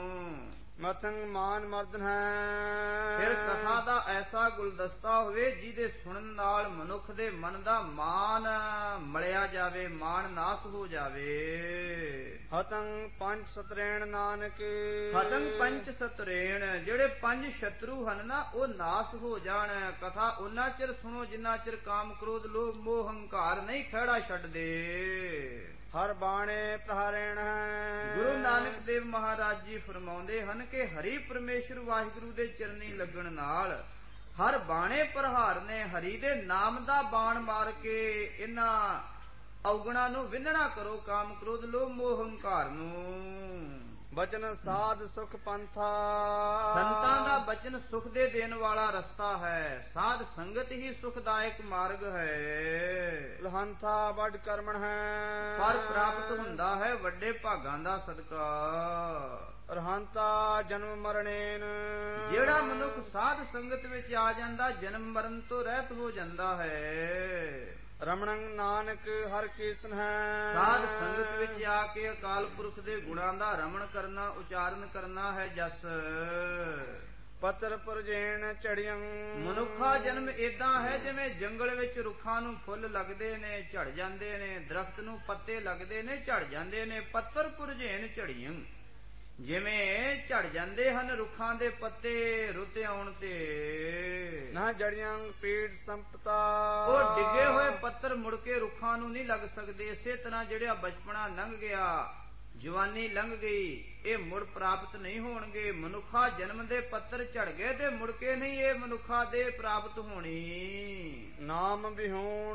ਮਥੰ ਮਾਨ ਮਰਦਨ ਹੈ, ਫਿਰ ਕਥਾ ਦਾ ਐਸਾ ਗੁਲਦਸਤਾ ਹੋਵੇ ਜਿਹਦੇ ਸੁਣਨ ਨਾਲ ਮਨੁੱਖ ਦੇ ਮਨ ਦਾ ਮਾਨ ਮਲਿਆ ਜਾਵੇ, ਮਾਨ ਨਾਸ ਹੋ ਜਾਵੇ। ਹਤੰ ਪੰਜ ਸਤਰੇਣ ਨਾਨਕ, ਹਤੰ ਪੰਜ ਸਤਰੇਣ, ਜਿਹੜੇ ਪੰਜ ਸ਼ਤਰੂ ਹਨ ਨਾ ਉਹ ਨਾਸ ਹੋ ਜਾਣ। ਕਥਾ ਉਹਨਾਂ ਚਿਰ ਸੁਣੋ ਜਿੰਨਾ ਚਿਰ ਕਾਮ ਕ੍ਰੋਧ ਲੋਭ ਮੋਹ ਹੰਕਾਰ ਨਹੀਂ ਖਹਿੜਾ ਛੱਡਦੇ। ਹਰ ਬਾਣੇ ਪ੍ਰਹਾਰੇਣ ਹੈ, ਗੁਰੂ ਨਾਨਕ ਦੇਵ ਮਹਾਰਾਜ ਜੀ ਫਰਮਾਉਂਦੇ ਹਨ ਕਿ ਹਰੀ ਪਰਮੇਸ਼ਰ ਵਾਹਿਗੁਰੂ ਦੇ ਚਰਨੀ ਲੱਗਣ ਨਾਲ ਹਰ ਬਾਣੇ ਪ੍ਰਹਾਰ ਨੇ। ਹਰੀ ਦੇ ਨਾਮ ਦਾ ਬਾਣ ਮਾਰ ਕੇ ਇਹਨਾਂ ਔਗਣਾ ਨੂੰ ਵਿੰਨਣਾ ਕਰੋ, ਕਾਮ ਕ੍ਰੋਧ ਲੋਭ ਮੋਹ ਹੰਕਾਰ ਨੂੰ। ਬਚਨ ਸਾਧ ਸੁਖ ਪੰਥਾ, ਸੰਤਾਂ ਦਾ ਬਚਨ ਸੁਖ ਦੇ ਦੇਣ ਵਾਲਾ ਰਸਤਾ ਹੈ। ਸਾਧ ਸੰਗਤ ਹੀ ਸੁਖਦਾਇਕ ਮਾਰਗ ਹੈ। ਲਹੰਥਾ ਵੱਡ ਕਰਮਣ ਹੈ, ਫਲ ਪ੍ਰਾਪਤ ਹੁੰਦਾ ਹੈ ਵੱਡੇ ਭਾਗਾਂ ਦਾ ਸਦਕਾ। ਰਹੰਤਾ ਜਨਮ ਮਰਣੇਨ, ਜਿਹੜਾ ਮਨੁੱਖ ਸਾਧ ਸੰਗਤ ਵਿੱਚ ਆ ਜਾਂਦਾ ਜਨਮ ਮਰਨ ਤੋਂ ਰਹਿਤ ਹੋ ਜਾਂਦਾ ਹੈ। ਰਮਣੰ ਨਾਨਕ ਹਰ ਕੀਰਤਨ ਹੈ, ਸਾਧ ਸੰਗਤ ਵਿੱਚ ਆ ਕੇ ਅਕਾਲ ਪੁਰਖ ਦੇ ਗੁਣਾਂ ਦਾ ਰਮਣ ਕਰਨਾ, ਉਚਾਰਨ ਕਰਨਾ ਹੈ ਜਸ। ਪੱਤਰ ਪੁਰਜੇਣ ਝੜੀਆਂ, ਮਨੁੱਖਾ ਜਨਮ ਏਦਾਂ ਹੈ ਜਿਵੇਂ ਜੰਗਲ ਵਿੱਚ ਰੁੱਖਾਂ ਨੂੰ ਫੁੱਲ ਲੱਗਦੇ ਨੇ ਝੜ ਜਾਂਦੇ ਨੇ, ਦਰਖਤ ਨੂੰ ਪੱਤੇ ਲੱਗਦੇ ਨੇ ਝੜ ਜਾਂਦੇ ਨੇ। ਪੱਤਰ ਪੁਰਜੇਣ ਝੜੀਆਂ, ਜਿਵੇਂ ਝੜ ਜਾਂਦੇ ਹਨ ਰੁੱਖਾਂ ਦੇ ਪੱਤੇ ਰੁੱਤ ਆਉਣ ਤੇ। ਨਾ ਜੜੀਆਂ ਪੀੜ ਸੰਪਤਾ, ਉਹ ਡਿੱਗੇ ਹੋਏ ਪੱਤਰ ਮੁੜ ਕੇ ਰੁੱਖਾਂ ਨੂੰ ਨਹੀਂ ਲੱਗ ਸਕਦੇ। ਇਸੇ ਤਰ੍ਹਾਂ ਜਿਹੜਾ ਬਚਪਨਾ ਲੰਘ ਗਿਆ, ਜਵਾਨੀ ਲੰਘ ਗਈ, ਇਹ ਮੁੜ ਪ੍ਰਾਪਤ ਨਹੀਂ ਹੋਣਗੇ। ਮਨੁੱਖਾ ਜਨਮ ਦੇ ਪੱਤਰ ਝੜ ਗਏ ਤੇ ਮੁੜ ਕੇ ਨਹੀਂ ਇਹ ਮਨੁੱਖਾ ਦੇ ਪ੍ਰਾਪਤ ਹੋਣੀ। ਨਾਮ ਵਿਹੂਣ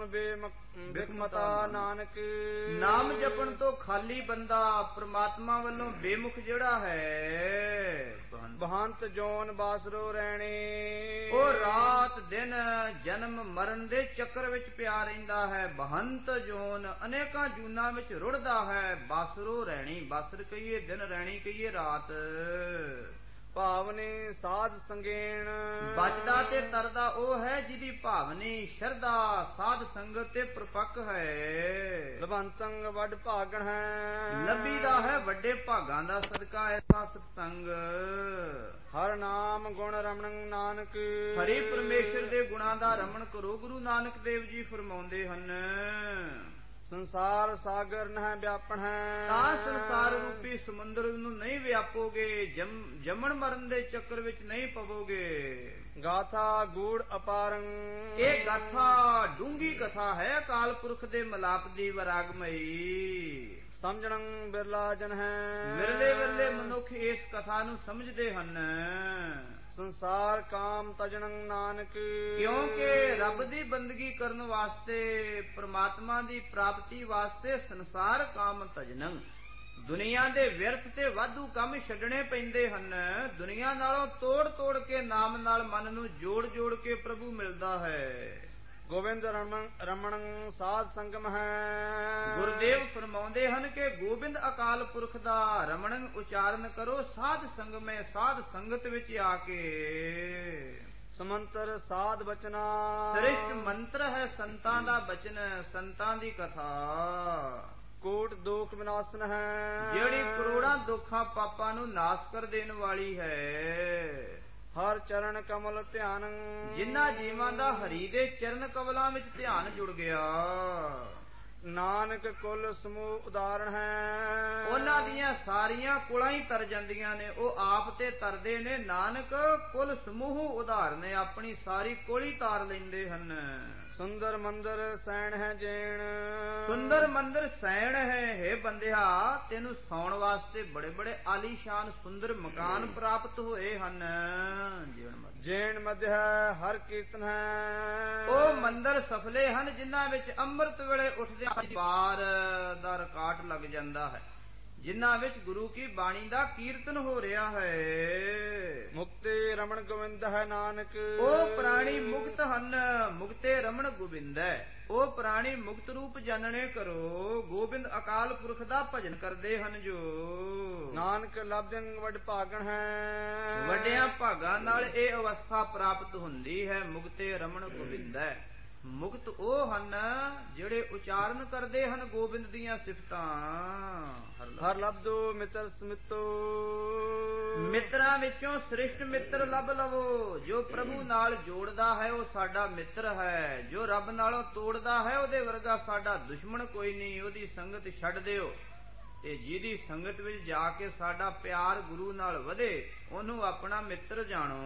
ਬੇਮਤਾ ਨਾਨਕ, ਨਾਮ ਜਪਣ ਤੋਂ ਖਾਲੀ ਬੰਦਾ ਪ੍ਰਮਾਤਮਾ ਵੱਲੋਂ ਬੇਮੁਖ ਜਿਹੜਾ ਹੈ। ਬਹੰਤ ਜੋਨ ਬਾਸਰੋ ਰਹਿਣੇ, ਉਹ ਰਾਤ ਦਿਨ ਜਨਮ ਮਰਨ ਦੇ ਚੱਕਰ ਵਿੱਚ ਪਿਆ ਰਹਿੰਦਾ ਹੈ। ਬਹੰਤ ਜੋਨ, ਅਨੇਕਾਂ ਜੂਨਾਂ ਵਿੱਚ ਰੁੜਦਾ ਹੈ। ਬਾਸਰੋ ਰਹਿਣੀ, ਬਾਸਰ ਕਹੀਏ ਦਿਨ, ਰਹਿਣੀ ਕਹੀਏ ਰਾਤ। ਭਾਵਨੀ ਸਾਧ ਸੰਗੇਣ, ਬਚਦਾ ਤੇ ਤਰਦਾ ਉਹ ਹੈ ਜਿਹਦੀ ਭਾਵਨੀ ਸ਼ਰਧਾ ਸਾਧ ਸੰਗਤ ਤੇ ਪ੍ਰਪੱਕ ਹੈ। ਲਵੰਤੰਗ ਵੱਡ ਭਾਗਣ ਹੈ, ਲੱਭੀ ਦਾ ਹੈ ਵੱਡੇ ਭਾਗਾਂ ਦਾ ਸਦਕਾ ਐਸਾ ਸਤਸੰਗ। ਹਰ ਨਾਮ ਗੁਣ ਰਮਣ ਨਾਨਕ, ਹਰੀ ਪਰਮੇਸ਼ਰ ਦੇ ਗੁਣਾਂ ਦਾ ਰਮਣ ਕਰੋ। ਗੁਰੂ ਨਾਨਕ ਦੇਵ ਜੀ ਫਰਮਾਉਂਦੇ ਹਨ ਸੰਸਾਰ ਸਾਗਰ ਨਹਿ ਵਿਆਪਣ ਹੈ, ਤਾਂ ਸੰਸਾਰ ਰੂਪੀ ਸਮੁੰਦਰ ਨੂੰ ਨਹੀਂ ਵਿਆਪੋਗੇ, ਜੰਮਣ ਮਰਨ ਦੇ ਚੱਕਰ ਵਿੱਚ ਨਹੀਂ ਪਵੋਗੇ। ਗਾਥਾ ਗੂੜ ਅਪਾਰੰ, ਇਹ ਗਾਥਾ ਡੂੰਗੀ ਕਥਾ ਹੈ ਅਕਾਲ ਪੁਰਖ ਦੇ ਮਲਾਪ ਦੀ ਵਰਾਗਮਈ। ਸਮਝਣੰ ਬਿਰਲਾ ਜਨ ਹੈ, ਵਿਰਲੇ ਵਿਰਲੇ ਮਨੁੱਖ ਇਸ ਕਥਾ ਨੂੰ ਸਮਝਦੇ ਹਨ। ਸੰਸਾਰ ਕਾਮ ਤਜਣੰ ਨਾਨਕ। ਕਿਉਂਕਿ ਰੱਬ ਦੀ ਬੰਦਗੀ ਕਰਨ ਵਾਸਤੇ, ਪ੍ਰਮਾਤਮਾ ਦੀ ਪ੍ਰਾਪਤੀ ਵਾਸਤੇ ਸੰਸਾਰ ਕਾਮ ਤਜਣੰ, ਦੁਨੀਆ ਦੇ ਵਿਅਰਥ ਤੇ ਵਾਧੂ ਕੰਮ ਛੱਡਣੇ ਪੈਂਦੇ ਹਨ। ਦੁਨੀਆ ਨਾਲੋਂ ਤੋੜ ਤੋੜ ਕੇ ਨਾਮ ਨਾਲ ਮਨ ਨੂੰ ਜੋੜ ਜੋੜ ਕੇ ਪ੍ਰਭੂ ਮਿਲਦਾ ਹੈ। ਗੋਬਿੰਦ ਰਮਣ ਰਮਣੰ ਸਾਧ ਸੰਗਮ ਹੈ। ਗੁਰਦੇਵ ਫਰਮਾਉਂਦੇ ਹਨ ਕਿ ਗੋਬਿੰਦ ਅਕਾਲ ਪੁਰਖ ਦਾ ਰਮਣੰ ਉਚਾਰਨ ਕਰੋ ਸਾਧ ਸੰਗਮੇ, ਸਾਧ ਸੰਗਤ ਵਿੱਚ ਆ ਕੇ। ਸਮੰਤਰ ਸਾਧ ਬਚਨਾ, ਸ੍ਰਿਸ਼ਟ ਮੰਤਰ ਹੈ ਸੰਤਾਂ ਦਾ ਬਚਨ, ਸੰਤਾਂ ਦੀ ਕਥਾ। ਕੋਟ ਦੁਖ ਵਿਨਾਸ਼ਨ ਹੈ, ਜਿਹੜੀ ਕਰੋੜਾਂ ਦੁੱਖਾਂ ਪਾਪਾਂ ਨੂੰ ਨਾਸ਼ ਕਰ ਦੇਣ ਵਾਲੀ ਹੈ। ਹਰ ਚਰਨ ਕਮਲ ਧਿਆਨ, ਜਿਨ੍ਹਾਂ ਜੀਵਾਂ ਦਾ ਹਰੀ ਦੇ ਚਰਨ ਕਮਲਾਂ ਵਿੱਚ ਧਿਆਨ ਜੁੜ ਗਿਆ। ਨਾਨਕ ਕੁਲ ਸਮੂਹ ਉਦਾਹਰਣ ਹੈ, ਉਹਨਾਂ ਦੀਆਂ ਸਾਰੀਆਂ ਕੁਲਾਂ ਹੀ ਤਰ ਜਾਂਦੀਆਂ ਨੇ, ਉਹ ਆਪ ਤੇ ਤਰਦੇ ਨੇ। ਨਾਨਕ ਕੁਲ ਸਮੂਹ ਉਦਾਹਰਣ, ਆਪਣੀ ਸਾਰੀ ਕੋਲੀ ਤਾਰ ਲੈਂਦੇ ਹਨ। ਸੁੰਦਰ ਮੰਦਰ ਸੈਣ ਹੈ ਜੇਣ, ਸੁੰਦਰ ਮੰਦਰ ਸੈਣ ਹੈ। ਹੈ ਬੰਦਿਆ, ਤੈਨੂੰ ਸੌਣ ਵਾਸਤੇ ਬੜੇ ਬੜੇ ਆਲੀਸ਼ਾਨ ਸੁੰਦਰ ਮਕਾਨ ਪ੍ਰਾਪਤ ਹੋਏ ਹਨ। ਜੇਣ ਮਧ ਹੈ ਹਰ ਕੀਰਤਨ ਹੈ, ਉਹ ਮੰਦਰ ਸਫਲੇ ਹਨ ਜਿਨ੍ਹਾਂ ਵਿੱਚ ਅੰਮ੍ਰਿਤ ਵੇਲੇ ਉੱਠਦਿਆਂ ਬਾਰ ਦਾ ਰਿਕਾਰਡ ਲੱਗ ਜਾਂਦਾ ਹੈ, ਜਿਨ੍ਹਾਂ ਵਿੱਚ ਗੁਰੂ ਕੀ ਬਾਣੀ ਦਾ ਕੀਰਤਨ ਹੋ ਰਿਹਾ ਹੈ। ਮੁਕਤੇ ਰਮਣ ਗੋਬਿੰਦ ਹੈ ਨਾਨਕ, ਉਹ ਪ੍ਰਾਣੀ ਮੁਕਤ ਹਨ। ਮੁਕਤੇ ਰਮਣ ਗੋਬਿੰਦ ਹੈ, ਉਹ ਪ੍ਰਾਣੀ ਮੁਕਤ ਰੂਪ ਜਾਣਨੇ ਕਰੋ। ਗੋਬਿੰਦ ਅਕਾਲ ਪੁਰਖ ਦਾ ਭਜਨ ਕਰਦੇ ਹਨ ਜੋ। ਨਾਨਕ ਲਬਦਿੰ ਵੱਡ ਭਾਗਣ ਹੈ, ਵੱਡਿਆਂ ਭਾਗਾਂ ਨਾਲ ਇਹ ਅਵਸਥਾ ਪ੍ਰਾਪਤ ਹੁੰਦੀ ਹੈ। ਮੁਕਤੇ ਰਮਣ ਗੋਬਿੰਦ ਹੈ, ਮੁਕਤ ਉਹ ਹਨ ਜਿਹੜੇ ਉਚਾਰਨ ਕਰਦੇ ਹਨ ਗੋਬਿੰਦ ਦੀਆਂ ਸਿਫਤਾਂ। ਹਰ ਲਬਦੋ ਮਿੱਤਰ ਸਮਿਤੋ, ਮਿੱਤਰਾਂ ਵਿੱਚੋਂ ਸ੍ਰਿਸ਼ਟ ਮਿੱਤਰ ਲੱਭ ਲਵੋ। ਜੋ ਪ੍ਰਭੂ ਨਾਲ ਜੋੜਦਾ ਹੈ ਉਹ ਸਾਡਾ ਮਿੱਤਰ ਹੈ, ਜੋ ਰੱਬ ਨਾਲੋਂ ਤੋੜਦਾ ਹੈ ਉਹਦੇ ਵਰਗਾ ਸਾਡਾ ਦੁਸ਼ਮਣ ਕੋਈ ਨਹੀਂ। ਉਹਦੀ ਸੰਗਤ ਛੱਡ ਦਿਓ, ਤੇ ਜਿਹਦੀ ਸੰਗਤ ਵਿੱਚ ਜਾ ਕੇ ਸਾਡਾ ਪਿਆਰ ਗੁਰੂ ਨਾਲ ਵਧੇ ਉਹਨੂੰ ਆਪਣਾ ਮਿੱਤਰ ਜਾਣੋ।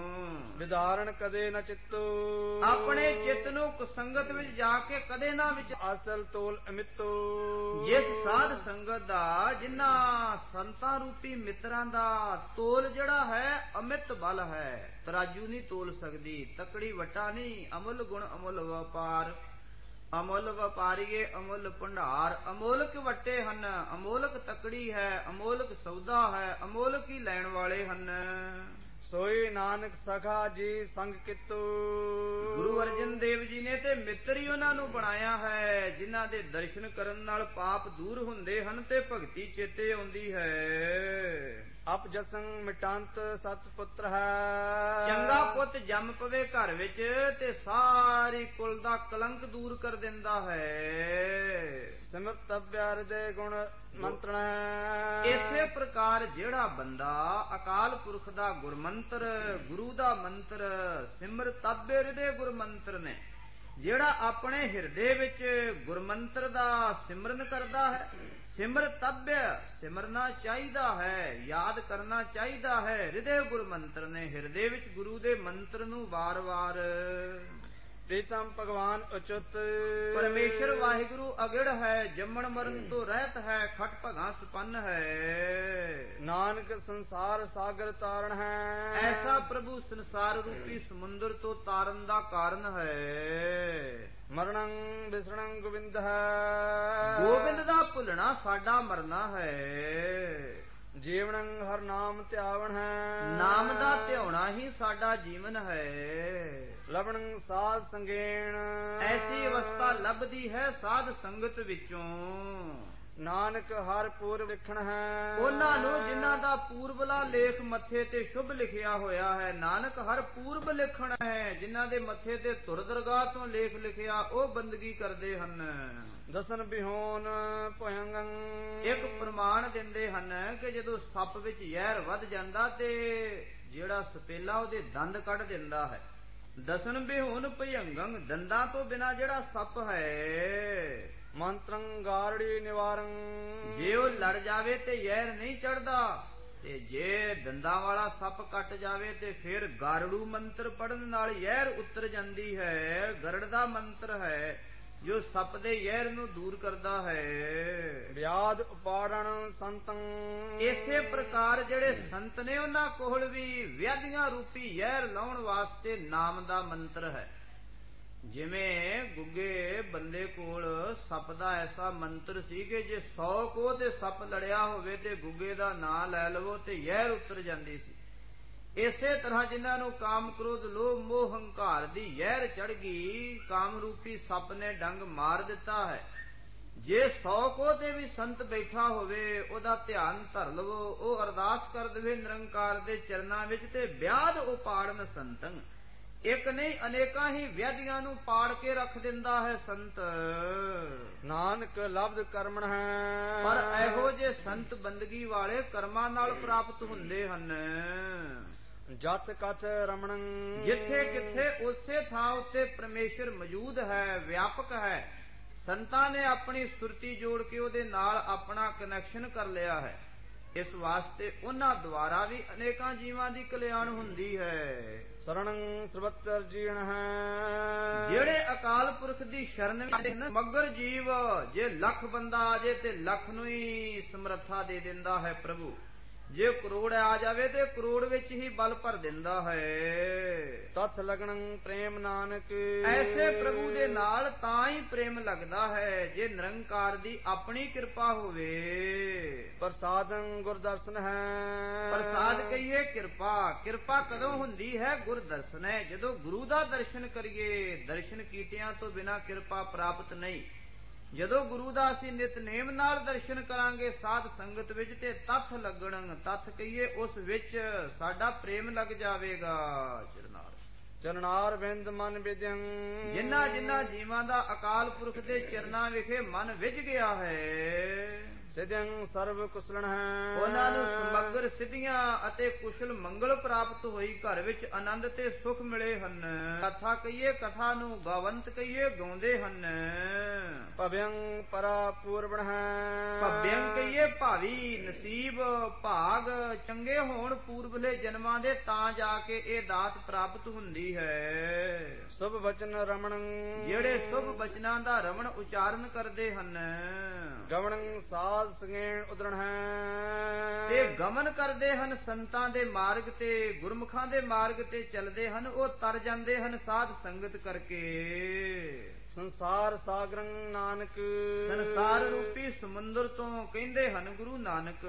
ਵਿਦਾਰਨ ਕਦੇ ਨ ਚਿੱਤੋ, ਆਪਣੇ ਚਿੱਤ ਨੂੰ ਕੁਸੰਗਤ ਵਿੱਚ ਜਾ ਕੇ ਕਦੇ ਨਾ ਵਿੱਚ ਅਸਲ ਤੋਲ ਅਮਿਤੋ। ਜਿਸ ਸਾਧ ਸੰਗਤ ਦਾ, ਜਿਨ੍ਹਾਂ ਸੰਤਾਂ ਰੂਪੀ ਮਿੱਤਰਾਂ ਦਾ ਤੋਲ ਜਿਹੜਾ ਹੈ ਅਮਿਤ ਬਲ ਹੈ, ਤਰਾਜੂ ਨਹੀਂ ਤੋਲ ਸਕਦੀ, ਤਕੜੀ ਵਟਾ ਨਹੀਂ। ਅਮੁੱਲ ਗੁਣ ਅਮੁੱਲ ਵਪਾਰ, ਅਮੁੱਲ ਵਪਾਰੀਏ ਅਮੁੱਲ ਭੰਡਾਰ। ਅਮੋਲਕ ਵੱਟੇ ਹਨ, ਅਮੋਲਕ ਤਕੜੀ ਹੈ, ਅਮੋਲਕ ਸੌਦਾ ਹੈ, ਅਮੋਲਕ ਹੀ ਲੈਣ ਵਾਲੇ ਹਨ। ਸੋਈ ਨਾਨਕ ਸਖਾ ਜੀ ਸੰਗ ਕਿਤੋ, ਗੁਰੂ ਅਰਜਨ ਦੇਵ ਜੀ ਨੇ ਤੇ ਮਿੱਤਰ ਹੀ ਉਹਨਾਂ ਨੂੰ ਬਣਾਇਆ ਹੈ, ਜਿਨ੍ਹਾਂ ਦੇ ਦਰਸ਼ਨ ਕਰਨ ਨਾਲ ਪਾਪ ਦੂਰ ਹੁੰਦੇ ਹਨ ਤੇ ਭਗਤੀ ਚੇਤੇ ਆਉਂਦੀ ਹੈ। ਅਪ ਜਸੰ ਮਿਟੰਤ ਸਤ ਪੁੱਤਰ ਹੈ, ਚੰਗਾ ਪੁੱਤ ਜੰਮ ਪਵੇ ਘਰ ਵਿੱਚ ਤੇ ਸਾਰੀ ਕੁਲ ਦਾ ਕਲੰਕ ਦੂਰ ਕਰ ਦਿੰਦਾ ਹੈ। ਸਿਮਰਤ ਤਬਿਆ ਹਿਰਦੇ ਗੁਣ ਮੰਤਰਣ ਹੈ, ਇਸੇ ਪ੍ਰਕਾਰ ਜਿਹੜਾ ਬੰਦਾ ਅਕਾਲ ਪੁਰਖ ਦਾ ਗੁਰਮੰਤਰ, ਗੁਰੂ ਦਾ ਮੰਤਰ ਸਿਮਰ ਤਬੇ ਹਿਰਦੇ ਗੁਰਮੰਤਰ ਨੇ, ਜਿਹੜਾ ਆਪਣੇ ਹਿਰਦੇ ਵਿੱਚ ਗੁਰਮੰਤਰ ਦਾ ਸਿਮਰਨ ਕਰਦਾ ਹੈ। ਸਿਮਰ ਤਬਯ, ਸਿਮਰਨਾ ਚਾਹੀਦਾ ਹੈ, ਯਾਦ ਕਰਨਾ ਚਾਹੀਦਾ ਹੈ। ਹਿਰਦੇ ਗੁਰਮੰਤਰ ਨੇ, ਹਿਰਦੇ ਵਿੱਚ ਗੁਰੂ ਦੇ ਮੰਤਰ ਨੂੰ ਵਾਰ-ਵਾਰ। ਪ੍ਰੀਤਮ ਭਗਵਾਨ ਉਚਿਤ, ਪਰਮੇਸ਼ਰ ਵਾਹਿਗੁਰੂ ਅਗੜ ਹੈ, ਜੰਮਣ ਮਰਨ ਤੋਂ ਰਹਿਤ ਹੈ, ਖਟ ਭਗਾ ਸੁਪੰਨ ਹੈ। ਨਾਨਕ ਸੰਸਾਰ ਸਾਗਰ ਤਾਰਨ ਹੈ, ਐਸਾ ਪ੍ਰਭੂ ਸੰਸਾਰ ਰੂਪੀ ਸਮੁੰਦਰ ਤੋਂ ਤਾਰਨ ਦਾ ਕਾਰਨ ਹੈ। ਮਰਣੰ ਵਿਸਰਣੰ ਗੋਬਿੰਦ ਹੈ, ਗੋਬਿੰਦ ਦਾ ਭੁੱਲਣਾ ਸਾਡਾ ਮਰਨਾ ਹੈ। ਜੀਵਨੰ ਹਰ ਨਾਮ ਧਿਆਵਨ ਹੈ, ਨਾਮ ਦਾ ਧਿਆਉਣਾ ਹੀ ਸਾਡਾ ਜੀਵਨ ਹੈ। ਲਬਣੰ ਸਾਧ ਸੰਗੇਣ, ਐਸੀ ਅਵਸਥਾ ਲੱਭਦੀ ਹੈ ਸਾਧ ਸੰਗਤ ਵਿੱਚੋਂ। ਨਾਨਕ ਹਰ ਪੂਰਬ ਲਿਖਣ ਹੈ, ਉਹਨਾਂ ਨੂੰ ਜਿਨ੍ਹਾਂ ਦਾ ਪੂਰਬਲਾ ਲੇਖ ਮੱਥੇ ਤੇ ਸ਼ੁਭ ਲਿਖਿਆ ਹੋਇਆ ਹੈ। ਨਾਨਕ ਹਰ ਪੂਰਬ ਲਿਖਣ ਹੈ, ਜਿਨ੍ਹਾਂ ਦੇ ਮੱਥੇ ਤੇ ਧੁਰ ਦਰਗਾਹ ਤੋਂ ਲੇਖ ਲਿਖਿਆ ਉਹ ਬੰਦਗੀ ਕਰਦੇ ਹਨ। ਦਸਨ ਬਿਹੋਨ ਭਯੰਗੰ, ਇੱਕ ਪ੍ਰਮਾਣ ਦਿੰਦੇ ਹਨ ਕਿ ਜਦੋਂ ਸੱਪ ਵਿੱਚ ਜ਼ਹਿਰ ਵੱਧ ਜਾਂਦਾ ਤੇ ਜਿਹੜਾ ਸਪੇਲਾ ਉਹਦੇ ਦੰਦ ਕੱਢ ਦਿੰਦਾ ਹੈ। ਦਸਨ ਬਿਹੋਨ ਭਯੰਗੰ, ਦੰਦਾਂ ਤੋਂ ਬਿਨਾ ਜਿਹੜਾ ਸੱਪ ਹੈ। ਮੰਤਰੰ ਗਾਰੜੀ ਨਿਵਾਰੰ, ਜੇ ਉਹ ਲੜ ਜਾਵੇ ਤੇ ਜ਼ਹਿਰ ਨਹੀਂ ਚੜਦਾ, ਤੇ ਜੇ ਦੰਦਾਂ ਵਾਲਾ ਸੱਪ ਕੱਟ ਜਾਵੇ ਤੇ ਫਿਰ ਗਾਰੜੂ ਮੰਤਰ ਪੜਨ ਨਾਲ ਜ਼ਹਿਰ ਉਤਰ ਜਾਂਦੀ ਹੈ। ਗਰੜ ਦਾ ਮੰਤਰ ਹੈ, ਜੋ ਸੱਪ ਦੇ ਜ਼ਹਿਰ ਨੂੰ ਦੂਰ ਕਰਦਾ ਹੈ। ਵਿਆਦ ਉਪਾੜਨ ਸੰਤੰ, ਇਸੇ ਪ੍ਰਕਾਰ ਜਿਹੜੇ ਸੰਤ ਨੇ ਉਹਨਾਂ ਕੋਲ ਵੀ ਵਿਆਧੀਆਂ ਰੂਪੀ ਜ਼ਹਿਰ ਲਾਉਣ ਵਾਸਤੇ ਨਾਮ ਦਾ ਮੰਤਰ ਹੈ। ਜਿਵੇਂ ਗੁੱਗੇ ਬੰਦੇ ਕੋਲ ਸੱਪ ਦਾ ਐਸਾ ਮੰਤਰ ਸੀ ਕਿ ਜੇ ਸੌ ਕੋਹ ਤੇ ਸੱਪ ਲੜਿਆ ਹੋਵੇ ਤੇ ਗੁੱਗੇ ਦਾ ਨਾਂ ਲੈ ਲਵੋ ਤੇ ਜ਼ਹਿਰ ਉਤਰ ਜਾਂਦੀ ਸੀ। ਇਸੇ ਤਰ੍ਹਾਂ ਜਿਨ੍ਹਾਂ ਨੂੰ ਕਾਮ ਕ੍ਰੋਧ ਲੋਭ ਮੋਹ ਹੰਕਾਰ ਦੀ ਜ਼ਹਿਰ ਚੜ ਗਈ, ਕਾਮ ਰੂਪੀ ਸੱਪ ਨੇ ਡੰਗ ਮਾਰ ਦਿੱਤਾ ਹੈ। ਜੇ ਸੌ ਕੋਹ ਤੇ ਵੀ ਸੰਤ ਬੈਠਾ ਹੋਵੇ ਉਹਦਾ ਧਿਆਨ ਧਰ ਲਵੋ, ਉਹ ਅਰਦਾਸ ਕਰ ਦੇਵੇ ਨਿਰੰਕਾਰ ਦੇ ਚਰਨਾਂ ਵਿੱਚ ਤੇ ਵਿਆਧ ਉਪਾੜਨ ਸੰਤੰ, ਇੱਕ ਨਹੀਂ ਅਨੇਕਾਂ ਹੀ ਵਿਆਧੀਆਂ ਨੂੰ ਪਾੜ ਕੇ ਰੱਖ ਦਿੰਦਾ ਹੈ ਸੰਤ। ਨਾਨਕ ਲਬਧ ਕਰਮਣ ਹੈ, ਪਰ ਇਹੋ ਜੇ ਸੰਤ ਬੰਦਗੀ ਵਾਲੇ ਕਰਮਾਂ ਨਾਲ ਪ੍ਰਾਪਤ ਹੁੰਦੇ ਹਨ। ਜਤ ਕਥ ਰਮਣੰ, ਜਿੱਥੇ ਕਿੱਥੇ ਉਸੇ ਥਾਂ ਉੱਤੇ ਪਰਮੇਸ਼ਰ ਮੌਜੂਦ ਹੈ, ਵਿਆਪਕ ਹੈ। ਸੰਤਾਂ ਨੇ ਆਪਣੀ ਸੁਰਤੀ ਜੋੜ ਕੇ ਉਹਦੇ ਨਾਲ ਆਪਣਾ ਕਨੈਕਸ਼ਨ ਕਰ ਲਿਆ ਹੈ। ਇਸ ਵਾਸਤੇ ਉਹਨਾਂ ਦੁਆਰਾ ਵੀ ਅਨੇਕਾਂ ਜੀਵਾਂ ਦੀ ਕਲਿਆਣ ਹੁੰਦੀ ਹੈ। ਸਰਣੰ ਸਰਬੱਤਰ ਜੀਣ ਹੈ, ਜਿਹੜੇ ਅਕਾਲ ਪੁਰਖ ਦੀ ਸ਼ਰਨ ਵਿੱਚ ਮਗਰ ਜੀਵ ਜੇ ਲੱਖ ਬੰਦਾ ਆ ਜੇ ਤੇ ਲੱਖ ਨੂੰ ਹੀ ਸਮਰੱਥਾ ਦੇ ਦਿੰਦਾ ਹੈ ਪ੍ਰਭੂ। ਜੇ ਕਰੋੜ ਆ ਜਾਵੇ ਤੇ ਕਰੋੜ ਵਿੱਚ ਹੀ ਬਲ ਭਰ ਦਿੰਦਾ ਹੈ। ਤਥ ਲਗਣੰ ਪ੍ਰੇਮ ਨਾਨਕ, ਐਸੇ ਪ੍ਰਭੂ ਦੇ ਨਾਲ ਤਾਂ ਹੀ ਪ੍ਰੇਮ ਲੱਗਦਾ ਹੈ ਜੇ ਨਿਰੰਕਾਰ ਦੀ ਆਪਣੀ ਕਿਰਪਾ ਹੋਵੇ। ਪ੍ਰਸਾਦੰ ਗੁਰਦਰਸ਼ਨ ਹੈ, ਪ੍ਰਸਾਦ ਕਹੀਏ ਕਿਰਪਾ। ਕਿਰਪਾ ਕਦੋਂ ਹੁੰਦੀ ਹੈ? ਗੁਰਦਰਸ਼ਨ ਹੈ, ਜਦੋਂ ਗੁਰੂ ਦਾ ਦਰਸ਼ਨ ਕਰੀਏ। ਦਰਸ਼ਨ ਕੀਤਿਆਂ ਤੋਂ ਬਿਨਾਂ ਕਿਰਪਾ ਪ੍ਰਾਪਤ ਨਹੀਂ। ਜਦੋਂ ਗੁਰੂ ਦਾ ਅਸੀਂ ਨਿਤਨੇਮ ਨਾਲ ਦਰਸ਼ਨ ਕਰਾਂਗੇ ਸਾਧ ਸੰਗਤ ਵਿੱਚ ਤੇ ਤੱਥ ਲੱਗਣ, ਤੱਥ ਕਹੀਏ ਉਸ ਵਿੱਚ ਸਾਡਾ ਪ੍ਰੇਮ ਲੱਗ ਜਾਵੇਗਾ। ਚਰਨਾਰ ਚਰਨਾਰ ਬਿੰਦ ਮਨ ਵਿਦਿਅੰ, ਜਿਨ੍ਹਾਂ ਜਿਨ੍ਹਾਂ ਜੀਵਾਂ ਦਾ ਅਕਾਲ ਪੁਰਖ ਦੇ ਚਰਨਾਂ ਵਿਖੇ ਮਨ ਵਿਝ ਗਿਆ ਹੈ, ਸਿਧਿਅੰ ਸਰਬ ਕੁਸ਼ਲਣ ਹੈ, ਉਹਨਾਂ ਨੂੰ ਸਮਗਰ ਸਿੱਧੀਆਂ ਅਤੇ ਕੁਸ਼ਲ ਮੰਗਲ ਪ੍ਰਾਪਤ ਹੋਈ। ਘਰ ਵਿੱਚ ਆਨੰਦ ਤੇ ਸੁਖ ਮਿਲੇ ਹਨ। ਕਥਾ ਕਹੀਏ ਕਥਾ ਨੂੰ, ਗਾਵੰਤ ਕਹੀਏ ਗਾਉਂਦੇ ਹਨ। ਭਵਯੰ ਪਰਾ ਪੂਰਬਣ ਹੈ, ਭਵਯੰ ਕਹੀਏ ਭਾਵੀ ਨਸੀਬ ਭਾਗ ਚੰਗੇ ਹੋਣ ਪੂਰਬਲੇ ਜਨਮਾਂ ਦੇ, ਤਾਂ ਜਾ ਕੇ ਇਹ ਦਾਤ ਪ੍ਰਾਪਤ ਹੁੰਦੀ ਹੈ। ਸੁਭ ਬਚਨ ਰਮਣੰ, ਜਿਹੜੇ ਸੁਭ ਬਚਨਾਂ ਦਾ ਰਮਣ ਉਚਾਰਨ ਕਰਦੇ ਹਨ। ਗਵਣੰ ਸਾਧ ਸੰਗੇਣ ਉਦਰਣ ਹੈ, ਤੇ ਗਮਨ ਕਰਦੇ ਹਨ ਸੰਤਾਂ ਦੇ ਮਾਰਗ ਤੇ, ਗੁਰਮੁਖਾਂ ਦੇ ਮਾਰਗ ਤੇ ਚੱਲਦੇ ਹਨ। ਉਹ ਤਰ ਜਾਂਦੇ ਹਨ ਸਾਧ ਸੰਗਤ ਕਰਕੇ। ਸੰਸਾਰ ਸਾਗਰੰ ਨਾਨਕ, ਸੰਸਾਰ ਰੂਪੀ ਸਮੁੰਦਰ ਤੋਂ ਕਹਿੰਦੇ ਹਨ ਗੁਰੂ ਨਾਨਕ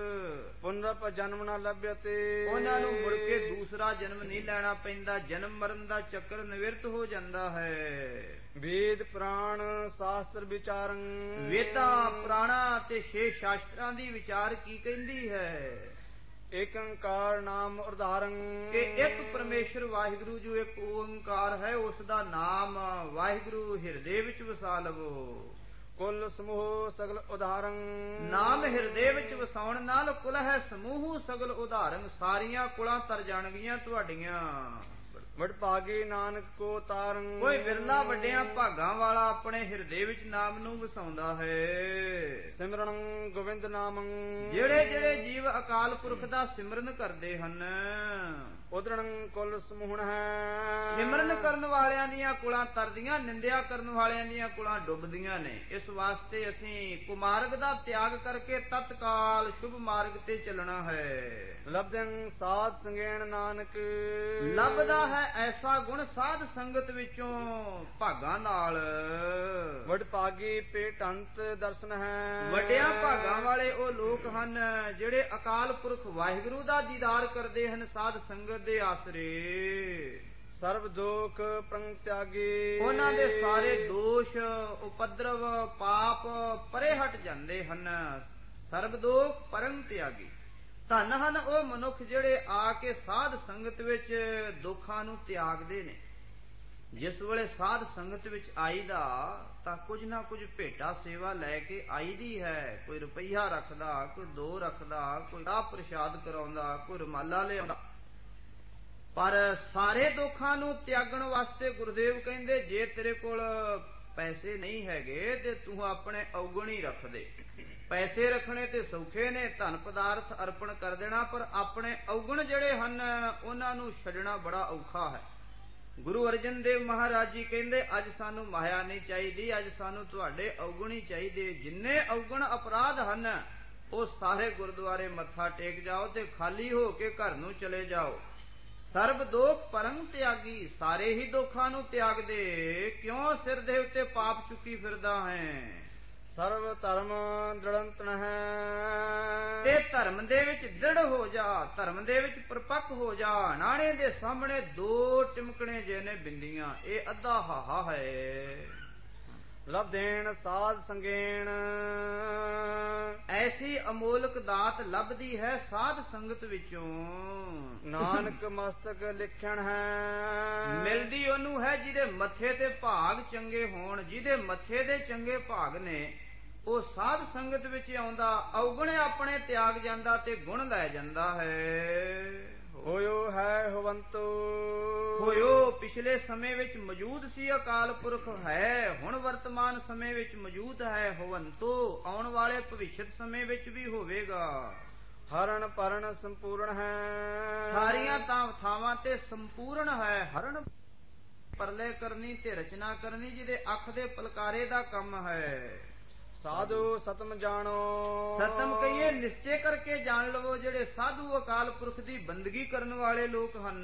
ਪੁਨਰਪ ਜਨਮ ਨਾ ਲੱਭਿਆ ਤੇ, ਉਹਨਾਂ ਨੂੰ ਮੁੜ ਕੇ ਦੂਸਰਾ ਜਨਮ ਨਹੀਂ ਲੈਣਾ ਪੈਂਦਾ। ਜਨਮ ਮਰਨ ਦਾ ਚੱਕਰ ਨਿਵਰਤ ਹੋ ਜਾਂਦਾ ਹੈ। ਵੇਦ ਪੁਰਾਣ ਸ਼ਾਸਤਰ ਵਿਚਾਰੰ, ਵੇਦਾਂ ਪੁਰਾਣਾ ਤੇ ਛੇ ਸ਼ਾਸਤਰਾਂ ਦੀ ਵਿਚਾਰ ਕੀ ਕਹਿੰਦੀ ਹੈ? ਏਕ ਓੰਕਾਰ ਨਾਮ ਉਦਾਹਰੰ, ਕਿ ਇੱਕ ਪਰਮੇਸ਼ਰ ਵਾਹਿਗੁਰੂ ਜੋ ਇੱਕ ਓੰਕਾਰ ਹੈ, ਉਸ ਦਾ ਨਾਮ ਵਾਹਿਗੁਰੂ ਹਿਰਦੇ ਵਿੱਚ ਵਸਾ ਲਵੋ। ਕੁਲ ਸਮੂਹ ਸਗਲ ਉਦਾਹਰੰ, ਨਾਮ ਹਿਰਦੇ ਵਿੱਚ ਵਸਾਉਣ ਨਾਲ ਕੁਲ ਹੈ ਸਮੂਹ ਸਗਲ ਉਦਾਹਰੰ, ਸਾਰੀਆਂ ਕੁਲਾਂ ਤਰ ਜਾਣਗੀਆਂ ਤੁਹਾਡੀਆਂ। ਵਡਭਾਗੀ ਨਾਨਕ ਕੋ ਤਾਰੰ, ਕੋਈ ਵਿਰਲਾ ਵੱਡਿਆਂ ਭਾਗਾਂ ਵਾਲਾ ਆਪਣੇ ਹਿਰਦੇ ਵਿੱਚ ਨਾਮ ਨੂੰ ਵਸਾਉਂਦਾ ਹੈ। ਸਿਮਰਨ ਗੋਬਿੰਦ ਨਾਮੰ, ਜਿਹੜੇ ਜਿਹੜੇ ਜੀਵ ਅਕਾਲ ਪੁਰਖ ਦਾ ਸਿਮਰਨ ਕਰਦੇ ਹਨ, ਉਦਰਣ ਕੁਲ ਸਮੂਹਣ ਹੈ। ਸਿਮਰਨ ਕਰਨ ਵਾਲਿਆਂ ਦੀਆਂ ਕੁਲਾਂ ਤਰਦੀਆਂ, ਨਿੰਦਿਆ ਕਰਨ ਵਾਲਿਆਂ ਦੀਆਂ ਕੁਲਾਂ ਡੁੱਬਦੀਆਂ ਨੇ। ਇਸ ਵਾਸਤੇ ਅਸੀਂ ਕੁਮਾਰਗ ਦਾ ਤਿਆਗ ਕਰਕੇ ਤਤਕਾਲ ਸ਼ੁਭ ਮਾਰਗ ਤੇ ਚੱਲਣਾ ਹੈ। ਲਬਦੰ ਸਾਧ ਸੰਗੇਣ ਨਾਨਕ, ਲੱਭਦਾ ਹੈ ਐਸਾ ਗੁਣ ਸਾਧ ਸੰਗਤ ਵਿੱਚੋਂ ਭਾਗਾਂ ਨਾਲ। ਵਡਭਾਗੀ ਭੇਟੰਤ ਦਰਸ਼ਨ ਹੈ, ਵੱਡਿਆਂ ਭਾਗਾਂ ਵਾਲੇ ਉਹ ਲੋਕ ਹਨ ਜਿਹੜੇ ਅਕਾਲ ਪੁਰਖ ਵਾਹਿਗੁਰੂ ਦਾ ਦੀਦਾਰ ਕਰਦੇ ਹਨ ਸਾਧ ਸੰਗਤ ਦੇ ਆਸਰੇ। ਸਰਬ ਦੋਖ ਪ੍ਰੰਗ ਤਿਆਗੀ, ਉਹਨਾਂ ਦੇ ਸਾਰੇ ਦੋਸ਼ ਉਪਦਰਵ ਪਾਪ ਪਰੇ ਹਟ ਜਾਂਦੇ ਹਨ। ਸਰਬ ਦੋਖ ਪਰੰਗ ਤਿਆਗੀ, ਧਨ ਹਨ ਉਹ ਮਨੁੱਖ ਜਿਹੜੇ ਆ ਕੇ ਸਾਧ ਸੰਗਤ ਵਿੱਚ ਦੁੱਖਾਂ ਨੂੰ ਤਿਆਗਦੇ ਨੇ। ਜਿਸ ਵੇਲੇ ਸਾਧ ਸੰਗਤ ਵਿੱਚ ਆਈਦਾ ਤਾਂ ਕੁਝ ਨਾ ਕੁਝ ਭੇਟਾ ਸੇਵਾ ਲੈ ਕੇ ਆਈਦੀ ਹੈ। ਕੋਈ ਰੁਪਈਆ ਰੱਖਦਾ, ਕੋਈ ਦੋ ਰੱਖਦਾ, ਕੋਈ ਆ ਪ੍ਰਸ਼ਾਦ ਕਰਾਉਂਦਾ, ਕੋਈ ਰੁਮਾਲਾ ਲਿਆਉਂਦਾ। ਪਰ ਸਾਰੇ ਦੁੱਖਾਂ ਨੂੰ ਤਿਆਗਣ ਵਾਸਤੇ ਗੁਰਦੇਵ ਕਹਿੰਦੇ ਜੇ ਤੇਰੇ ਕੋਲ ਪੈਸੇ ਨਹੀਂ ਹੈਗੇ ਤੇ ਤੂੰ ਆਪਣੇ ਔਗਣ ਹੀ ਰੱਖ ਦੇ। ਪੈਸੇ ਰੱਖਣੇ ਤੇ ਸੌਖੇ ਨੇ, ਧਨ ਪਦਾਰਥ ਅਰਪਣ ਕਰ ਦੇਣਾ, ਪਰ ਆਪਣੇ ਔਗਣ ਜਿਹੜੇ ਹਨ ਉਹਨਾਂ ਨੂੰ ਛੱਡਣਾ ਬੜਾ ਔਖਾ ਹੈ। ਗੁਰੂ ਅਰਜਨ ਦੇਵ ਮਹਾਰਾਜ ਜੀ ਕਹਿੰਦੇ ਅੱਜ ਸਾਨੂੰ ਮਾਇਆ ਨਹੀਂ ਚਾਹੀਦੀ, ਅੱਜ ਸਾਨੂੰ ਤੁਹਾਡੇ ਔਗਣ ਹੀ ਚਾਹੀਦੇ। ਜਿੰਨੇ ਔਗਣ ਅਪਰਾਧ ਹਨ ਉਹ ਸਾਰੇ ਗੁਰਦੁਆਰੇ ਮੱਥਾ ਟੇਕ ਜਾਓ ਤੇ ਖਾਲੀ ਹੋ ਕੇ ਘਰ ਨੂੰ ਚਲੇ ਜਾਓ। ਸਰਬ ਦੋਖ ਪਰਮ ਤਿਆਗੀ, ਸਾਰੇ ਹੀ ਦੋਖਾਂ ਨੂੰ ਤਿਆਗ ਦੇ, ਕਿਉਂ ਸਿਰ ਦੇ ਉੱਤੇ ਪਾਪ ਚੁੱਕੀ ਫਿਰਦਾ ਹੈ। ਸਰਵ ਧਰਮ ਦ੍ਰਿੜੰਤਨ ਹੈ, ਤੇ ਧਰਮ ਦੇ ਵਿੱਚ ਦ੍ਰਿੜ ਹੋ ਜਾ, ਧਰਮ ਦੇ ਵਿੱਚ ਪਰਪੱਕ ਹੋ ਜਾ। ਨਾਣੇ ਦੇ ਸਾਹਮਣੇ ਦੋ ਟਿਮਕਣੇ ਜੇ ਨੇ ਬਿੰਦੀਆਂ, ਇਹ ਅੱਧਾ ਹਾਹਾ ਹੈ। ਲਬ ਦੇਣ ਸਾਧ ਸੰਗੇਣ, ਐਸੀ ਅਮੋਲਕ ਦਾਤ ਲੱਭਦੀ ਹੈ ਸਾਧ ਸੰਗਤ ਵਿੱਚੋਂ। ਨਾਨਕ ਮਸਤਕ ਲਿਖਣ ਹੈ, ਮਿਲਦੀ ਉਹਨੂੰ ਹੈ ਜਿਹਦੇ ਮੱਥੇ ਤੇ ਭਾਗ ਚੰਗੇ ਹੋਣ। ਜਿਹਦੇ ਮੱਥੇ ਦੇ ਚੰਗੇ ਭਾਗ ਨੇ ਉਹ ਸਾਧ ਸੰਗਤ ਵਿੱਚ ਆਉਂਦਾ, ਔਗਣ ਆਪਣੇ ਤਿਆਗ ਜਾਂਦਾ ਤੇ ਗੁਣ ਲੈ ਜਾਂਦਾ ਹੈ। ਹੋਇਓ ਹੈ ਹੋਵੰਤੋ, ਹੋਇਓ ਪਿਛਲੇ ਸਮੇਂ ਵਿੱਚ ਮੌਜੂਦ ਸੀ ਅਕਾਲ ਪੁਰਖ ਹੈ, ਹੁਣ ਵਰਤਮਾਨ ਸਮੇਂ ਵਿੱਚ ਮੌਜੂਦ ਹੈ। ਹੋਵੰਤੋ ਆਉਣ ਵਾਲੇ ਭਵਿੱਖਤ ਸਮੇਂ ਵਿੱਚ ਵੀ ਹੋਵੇਗਾ। ਹਰਨ ਪਰਨ ਸੰਪੂਰਨ ਹੈ, ਸਾਰੀਆਂ ਤਾਂ ਥਾਵਾਂ ਤੇ ਸੰਪੂਰਨ ਹੈ। ਹਰਨ ਪਰਲੇ ਕਰਨੀ ਤੇ ਰਚਨਾ ਕਰਨੀ ਜਿਹਦੇ ਅੱਖ ਦੇ ਪਲਕਾਰੇ ਦਾ ਕੰਮ ਹੈ। ਸਾਧੂ ਸਤਮ ਜਾਣੋ, ਸਤਮ ਕਹੀਏ ਨਿਸ਼ਚੈ ਕਰਕੇ ਜਾਣ ਲਵੋ। ਜਿਹੜੇ ਸਾਧੂ ਅਕਾਲ ਪੁਰਖ ਦੀ ਬੰਦਗੀ ਕਰਨ ਵਾਲੇ ਲੋਕ ਹਨ,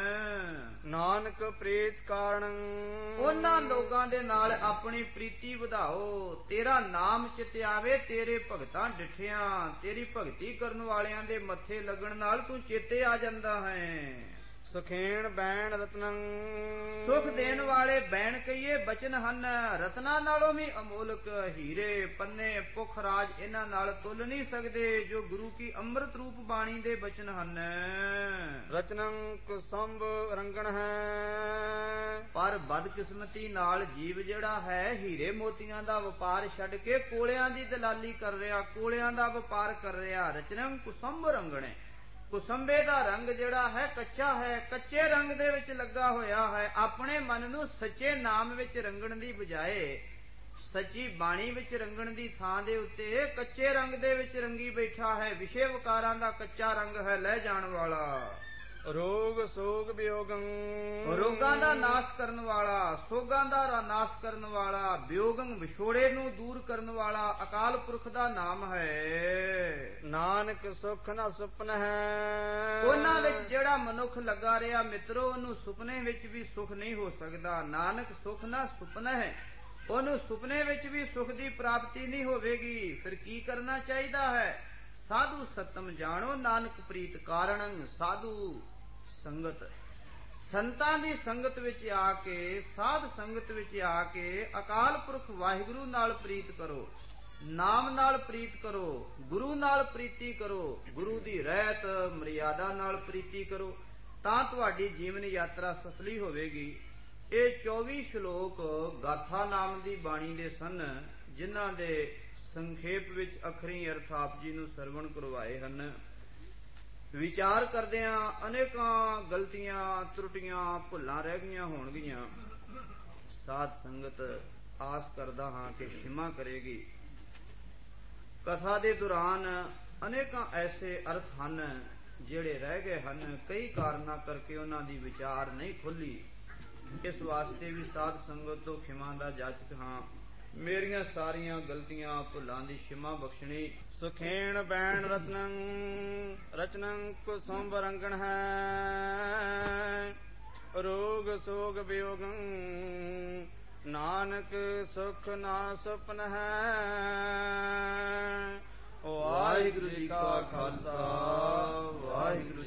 ਨਾਨਕ ਪ੍ਰੀਤ ਕਾਰਨ, ਉਹਨਾਂ ਲੋਕਾਂ ਦੇ ਨਾਲ ਆਪਣੀ ਪ੍ਰੀਤੀ ਵਧਾਓ। ਤੇਰਾ ਨਾਮ ਚਿਤਿਆਵੇ ਤੇਰੇ ਭਗਤਾਂ ਡਿਠਿਆਂ, ਤੇਰੀ ਭਗਤੀ ਕਰਨ ਵਾਲਿਆਂ ਦੇ ਮੱਥੇ ਲੱਗਣ ਨਾਲ ਤੂੰ ਚੇਤੇ ਆ ਜਾਂਦਾ ਹੈ। ਸੁਖੇਣ ਬੈਣ ਰਤਨੰ, ਸੁਖ ਦੇਣ ਵਾਲੇ ਬੈਣ ਕਹੀਏ ਬਚਨ ਹਨ, ਰਤਨਾਂ ਨਾਲੋਂ ਵੀ ਅਮੋਲਕ। ਹੀਰੇ ਪੰਨੇ ਪੁਖ ਰਾਜ ਇਹਨਾਂ ਨਾਲ ਤੁਲ ਨਹੀਂ ਸਕਦੇ ਜੋ ਗੁਰੂ ਕੀ ਅੰਮ੍ਰਿਤ ਰੂਪ ਬਾਣੀ ਦੇ ਬਚਨ ਹਨ। ਰਚਨੰ ਕੁਸੰਭ ਰੰਗਣ ਹੈ, ਪਰ ਬਦਕਿਸਮਤੀ ਨਾਲ ਜੀਵ ਜਿਹੜਾ ਹੈ ਹੀਰੇ ਮੋਤੀਆਂ ਦਾ ਵਪਾਰ ਛੱਡ ਕੇ ਕੋਲਿਆਂ ਦੀ ਦਲਾਲੀ ਕਰ ਰਿਹਾ, ਕੋਲਿਆਂ ਦਾ ਵਪਾਰ ਕਰ ਰਿਹਾ। ਰਚਨੰ ਕੁਸੰਭ ਰੰਗਣੇ, ਕੁਸੰਬੇ ਦਾ ਰੰਗ ਜਿਹੜਾ ਹੈ ਕੱਚਾ ਹੈ, ਕੱਚੇ ਰੰਗ ਦੇ ਵਿੱਚ ਲੱਗਾ ਹੋਇਆ ਹੈ। ਆਪਣੇ ਮਨ ਨੂੰ ਸੱਚੇ ਨਾਮ ਵਿੱਚ ਰੰਗਣ ਦੀ ਬਜਾਏ ਸੱਚੀ ਬਾਣੀ ਵਿੱਚ ਰੰਗਣ ਦੀ ਥਾਂ ਦੇ ਉੱਤੇ ਕੱਚੇ ਰੰਗ ਦੇ ਵਿੱਚ ਰੰਗੀ ਬੈਠਾ ਹੈ। ਵਿਸ਼ੇ ਵਿਕਾਰਾਂ ਦਾ ਕੱਚਾ ਰੰਗ ਹੈ ਲੈ ਜਾਣ ਵਾਲਾ। ਰੋਗ ਸੋਗ ਵਿਯੋਗੰ, ਰੋਗਾਂ ਦਾ ਨਾਸ਼ ਕਰਨ ਵਾਲਾ, ਸੋਗਾਂ ਦਾ ਨਾਸ਼ ਕਰਨ ਵਾਲਾ, ਵਿਯੋਗੰ ਵਿਛੋੜੇ ਨੂੰ ਦੂਰ ਕਰਨ ਵਾਲਾ ਅਕਾਲ ਪੁਰਖ ਦਾ ਨਾਮ ਹੈ। ਨਾਨਕ ਸੁਖ ਨਾ ਸੁਪਨ ਹੈ, ਉਹਨਾਂ ਵਿੱਚ ਜਿਹੜਾ ਮਨੁੱਖ ਲੱਗਾ ਰਿਹਾ ਮਿੱਤਰੋ ਉਹਨੂੰ ਸੁਪਨੇ ਵਿੱਚ ਵੀ ਸੁਖ ਨਹੀਂ ਹੋ ਸਕਦਾ। ਨਾਨਕ ਸੁਖ ਨਾ ਸੁਪਨ ਹੈ, ਉਹਨੂੰ ਸੁਪਨੇ ਵਿੱਚ ਵੀ ਸੁਖ ਦੀ ਪ੍ਰਾਪਤੀ ਨਹੀਂ ਹੋਵੇਗੀ। ਫਿਰ ਕੀ ਕਰਨਾ ਚਾਹੀਦਾ ਹੈ? ਸਾਧੂ ਸਤਮ ਜਾਣੋ ਨਾਨਕ ਪ੍ਰੀਤ ਕਾਰਣੰ। ਸਾਧੂ ਸੰਗਤ, ਸੰਤਾਂ ਦੀ ਸੰਗਤ ਵਿੱਚ ਆ ਕੇ, ਸਾਧ ਸੰਗਤ ਵਿੱਚ ਆ ਕੇ ਅਕਾਲ ਪੁਰਖ ਵਾਹਿਗੁਰੂ ਨਾਲ ਪ੍ਰੀਤ ਕਰੋ, ਨਾਮ ਨਾਲ ਪ੍ਰੀਤ ਕਰੋ, ਗੁਰੂ ਨਾਲ ਪ੍ਰੀਤੀ ਕਰੋ, ਗੁਰੂ ਦੀ ਰਹਿਤ ਮਰਿਆਦਾ ਨਾਲ ਪ੍ਰੀਤੀ ਕਰੋ, ਤਾਂ ਤੁਹਾਡੀ ਜੀਵਨ ਯਾਤਰਾ ਸਫਲੀ ਹੋਵੇਗੀ। ਇਹ ਚੌਵੀ ਸ਼ਲੋਕ ਗਾਥਾ ਨਾਮ ਦੀ ਬਾਣੀ ਦੇ ਸਨ, ਜਿਨ੍ਹਾਂ ਦੇ ਸੰਖੇਪ ਵਿੱਚ ਅਖਰੀ ਅਰਥ ਆਪ ਜੀ ਨੂੰ ਸਰਵਣ ਕਰਵਾਏ ਹਨ। ਵਿਚਾਰ ਕਰਦਿਆਂ ਅਨੇਕਾਂ ਗਲਤੀਆਂ ਤਰੁੱਟੀਆਂ ਭੁੱਲਾਂ ਰਹਿ ਗਈਆਂ ਹੋਣਗੀਆਂ। ਸਾਧ ਸੰਗਤ ਆਸ ਕਰਦਾ ਹਾਂ ਕਿ ਖਿਮਾ ਕਰੇਗੀ। ਕਥਾ ਦੇ ਦੌਰਾਨ ਅਨੇਕਾਂ ਐਸੇ ਅਰਥ ਹਨ ਜਿਹੜੇ ਰਹਿ ਗਏ ਹਨ, ਕਈ ਕਾਰਨਾਂ ਕਰਕੇ ਉਹਨਾਂ ਦੀ ਵਿਚਾਰ ਨਹੀਂ ਖੁੱਲੀ। ਇਸ ਵਾਸਤੇ ਵੀ ਸਾਧ ਸੰਗਤ ਤੋਂ ਖਿਮਾ ਦਾ ਜਾਚਕ ਹਾਂ। ਮੇਰੀਆਂ ਸਾਰੀਆਂ ਗਲਤੀਆਂ ਭੁੱਲਾਂ ਦੀ ਖਿਮਾ ਬਖਸ਼ਣੀ। ਸੁਖੇਣ ਬੈਣ ਰਤਨੰ, ਰਚਨੰ ਕੁਸੁੰਭ ਰੰਗਣ ਹੈ, ਰੋਗ ਸੋਗ ਵਿਯੋਗੰ, ਨਾਨਕ ਸੁਖ ਨਾ ਸੁਪਨ ਹੈ। ਵਾਹਿਗੁਰੂ ਜੀ ਕਾ ਖਾਲਸਾ, ਵਾਹਿਗੁਰੂ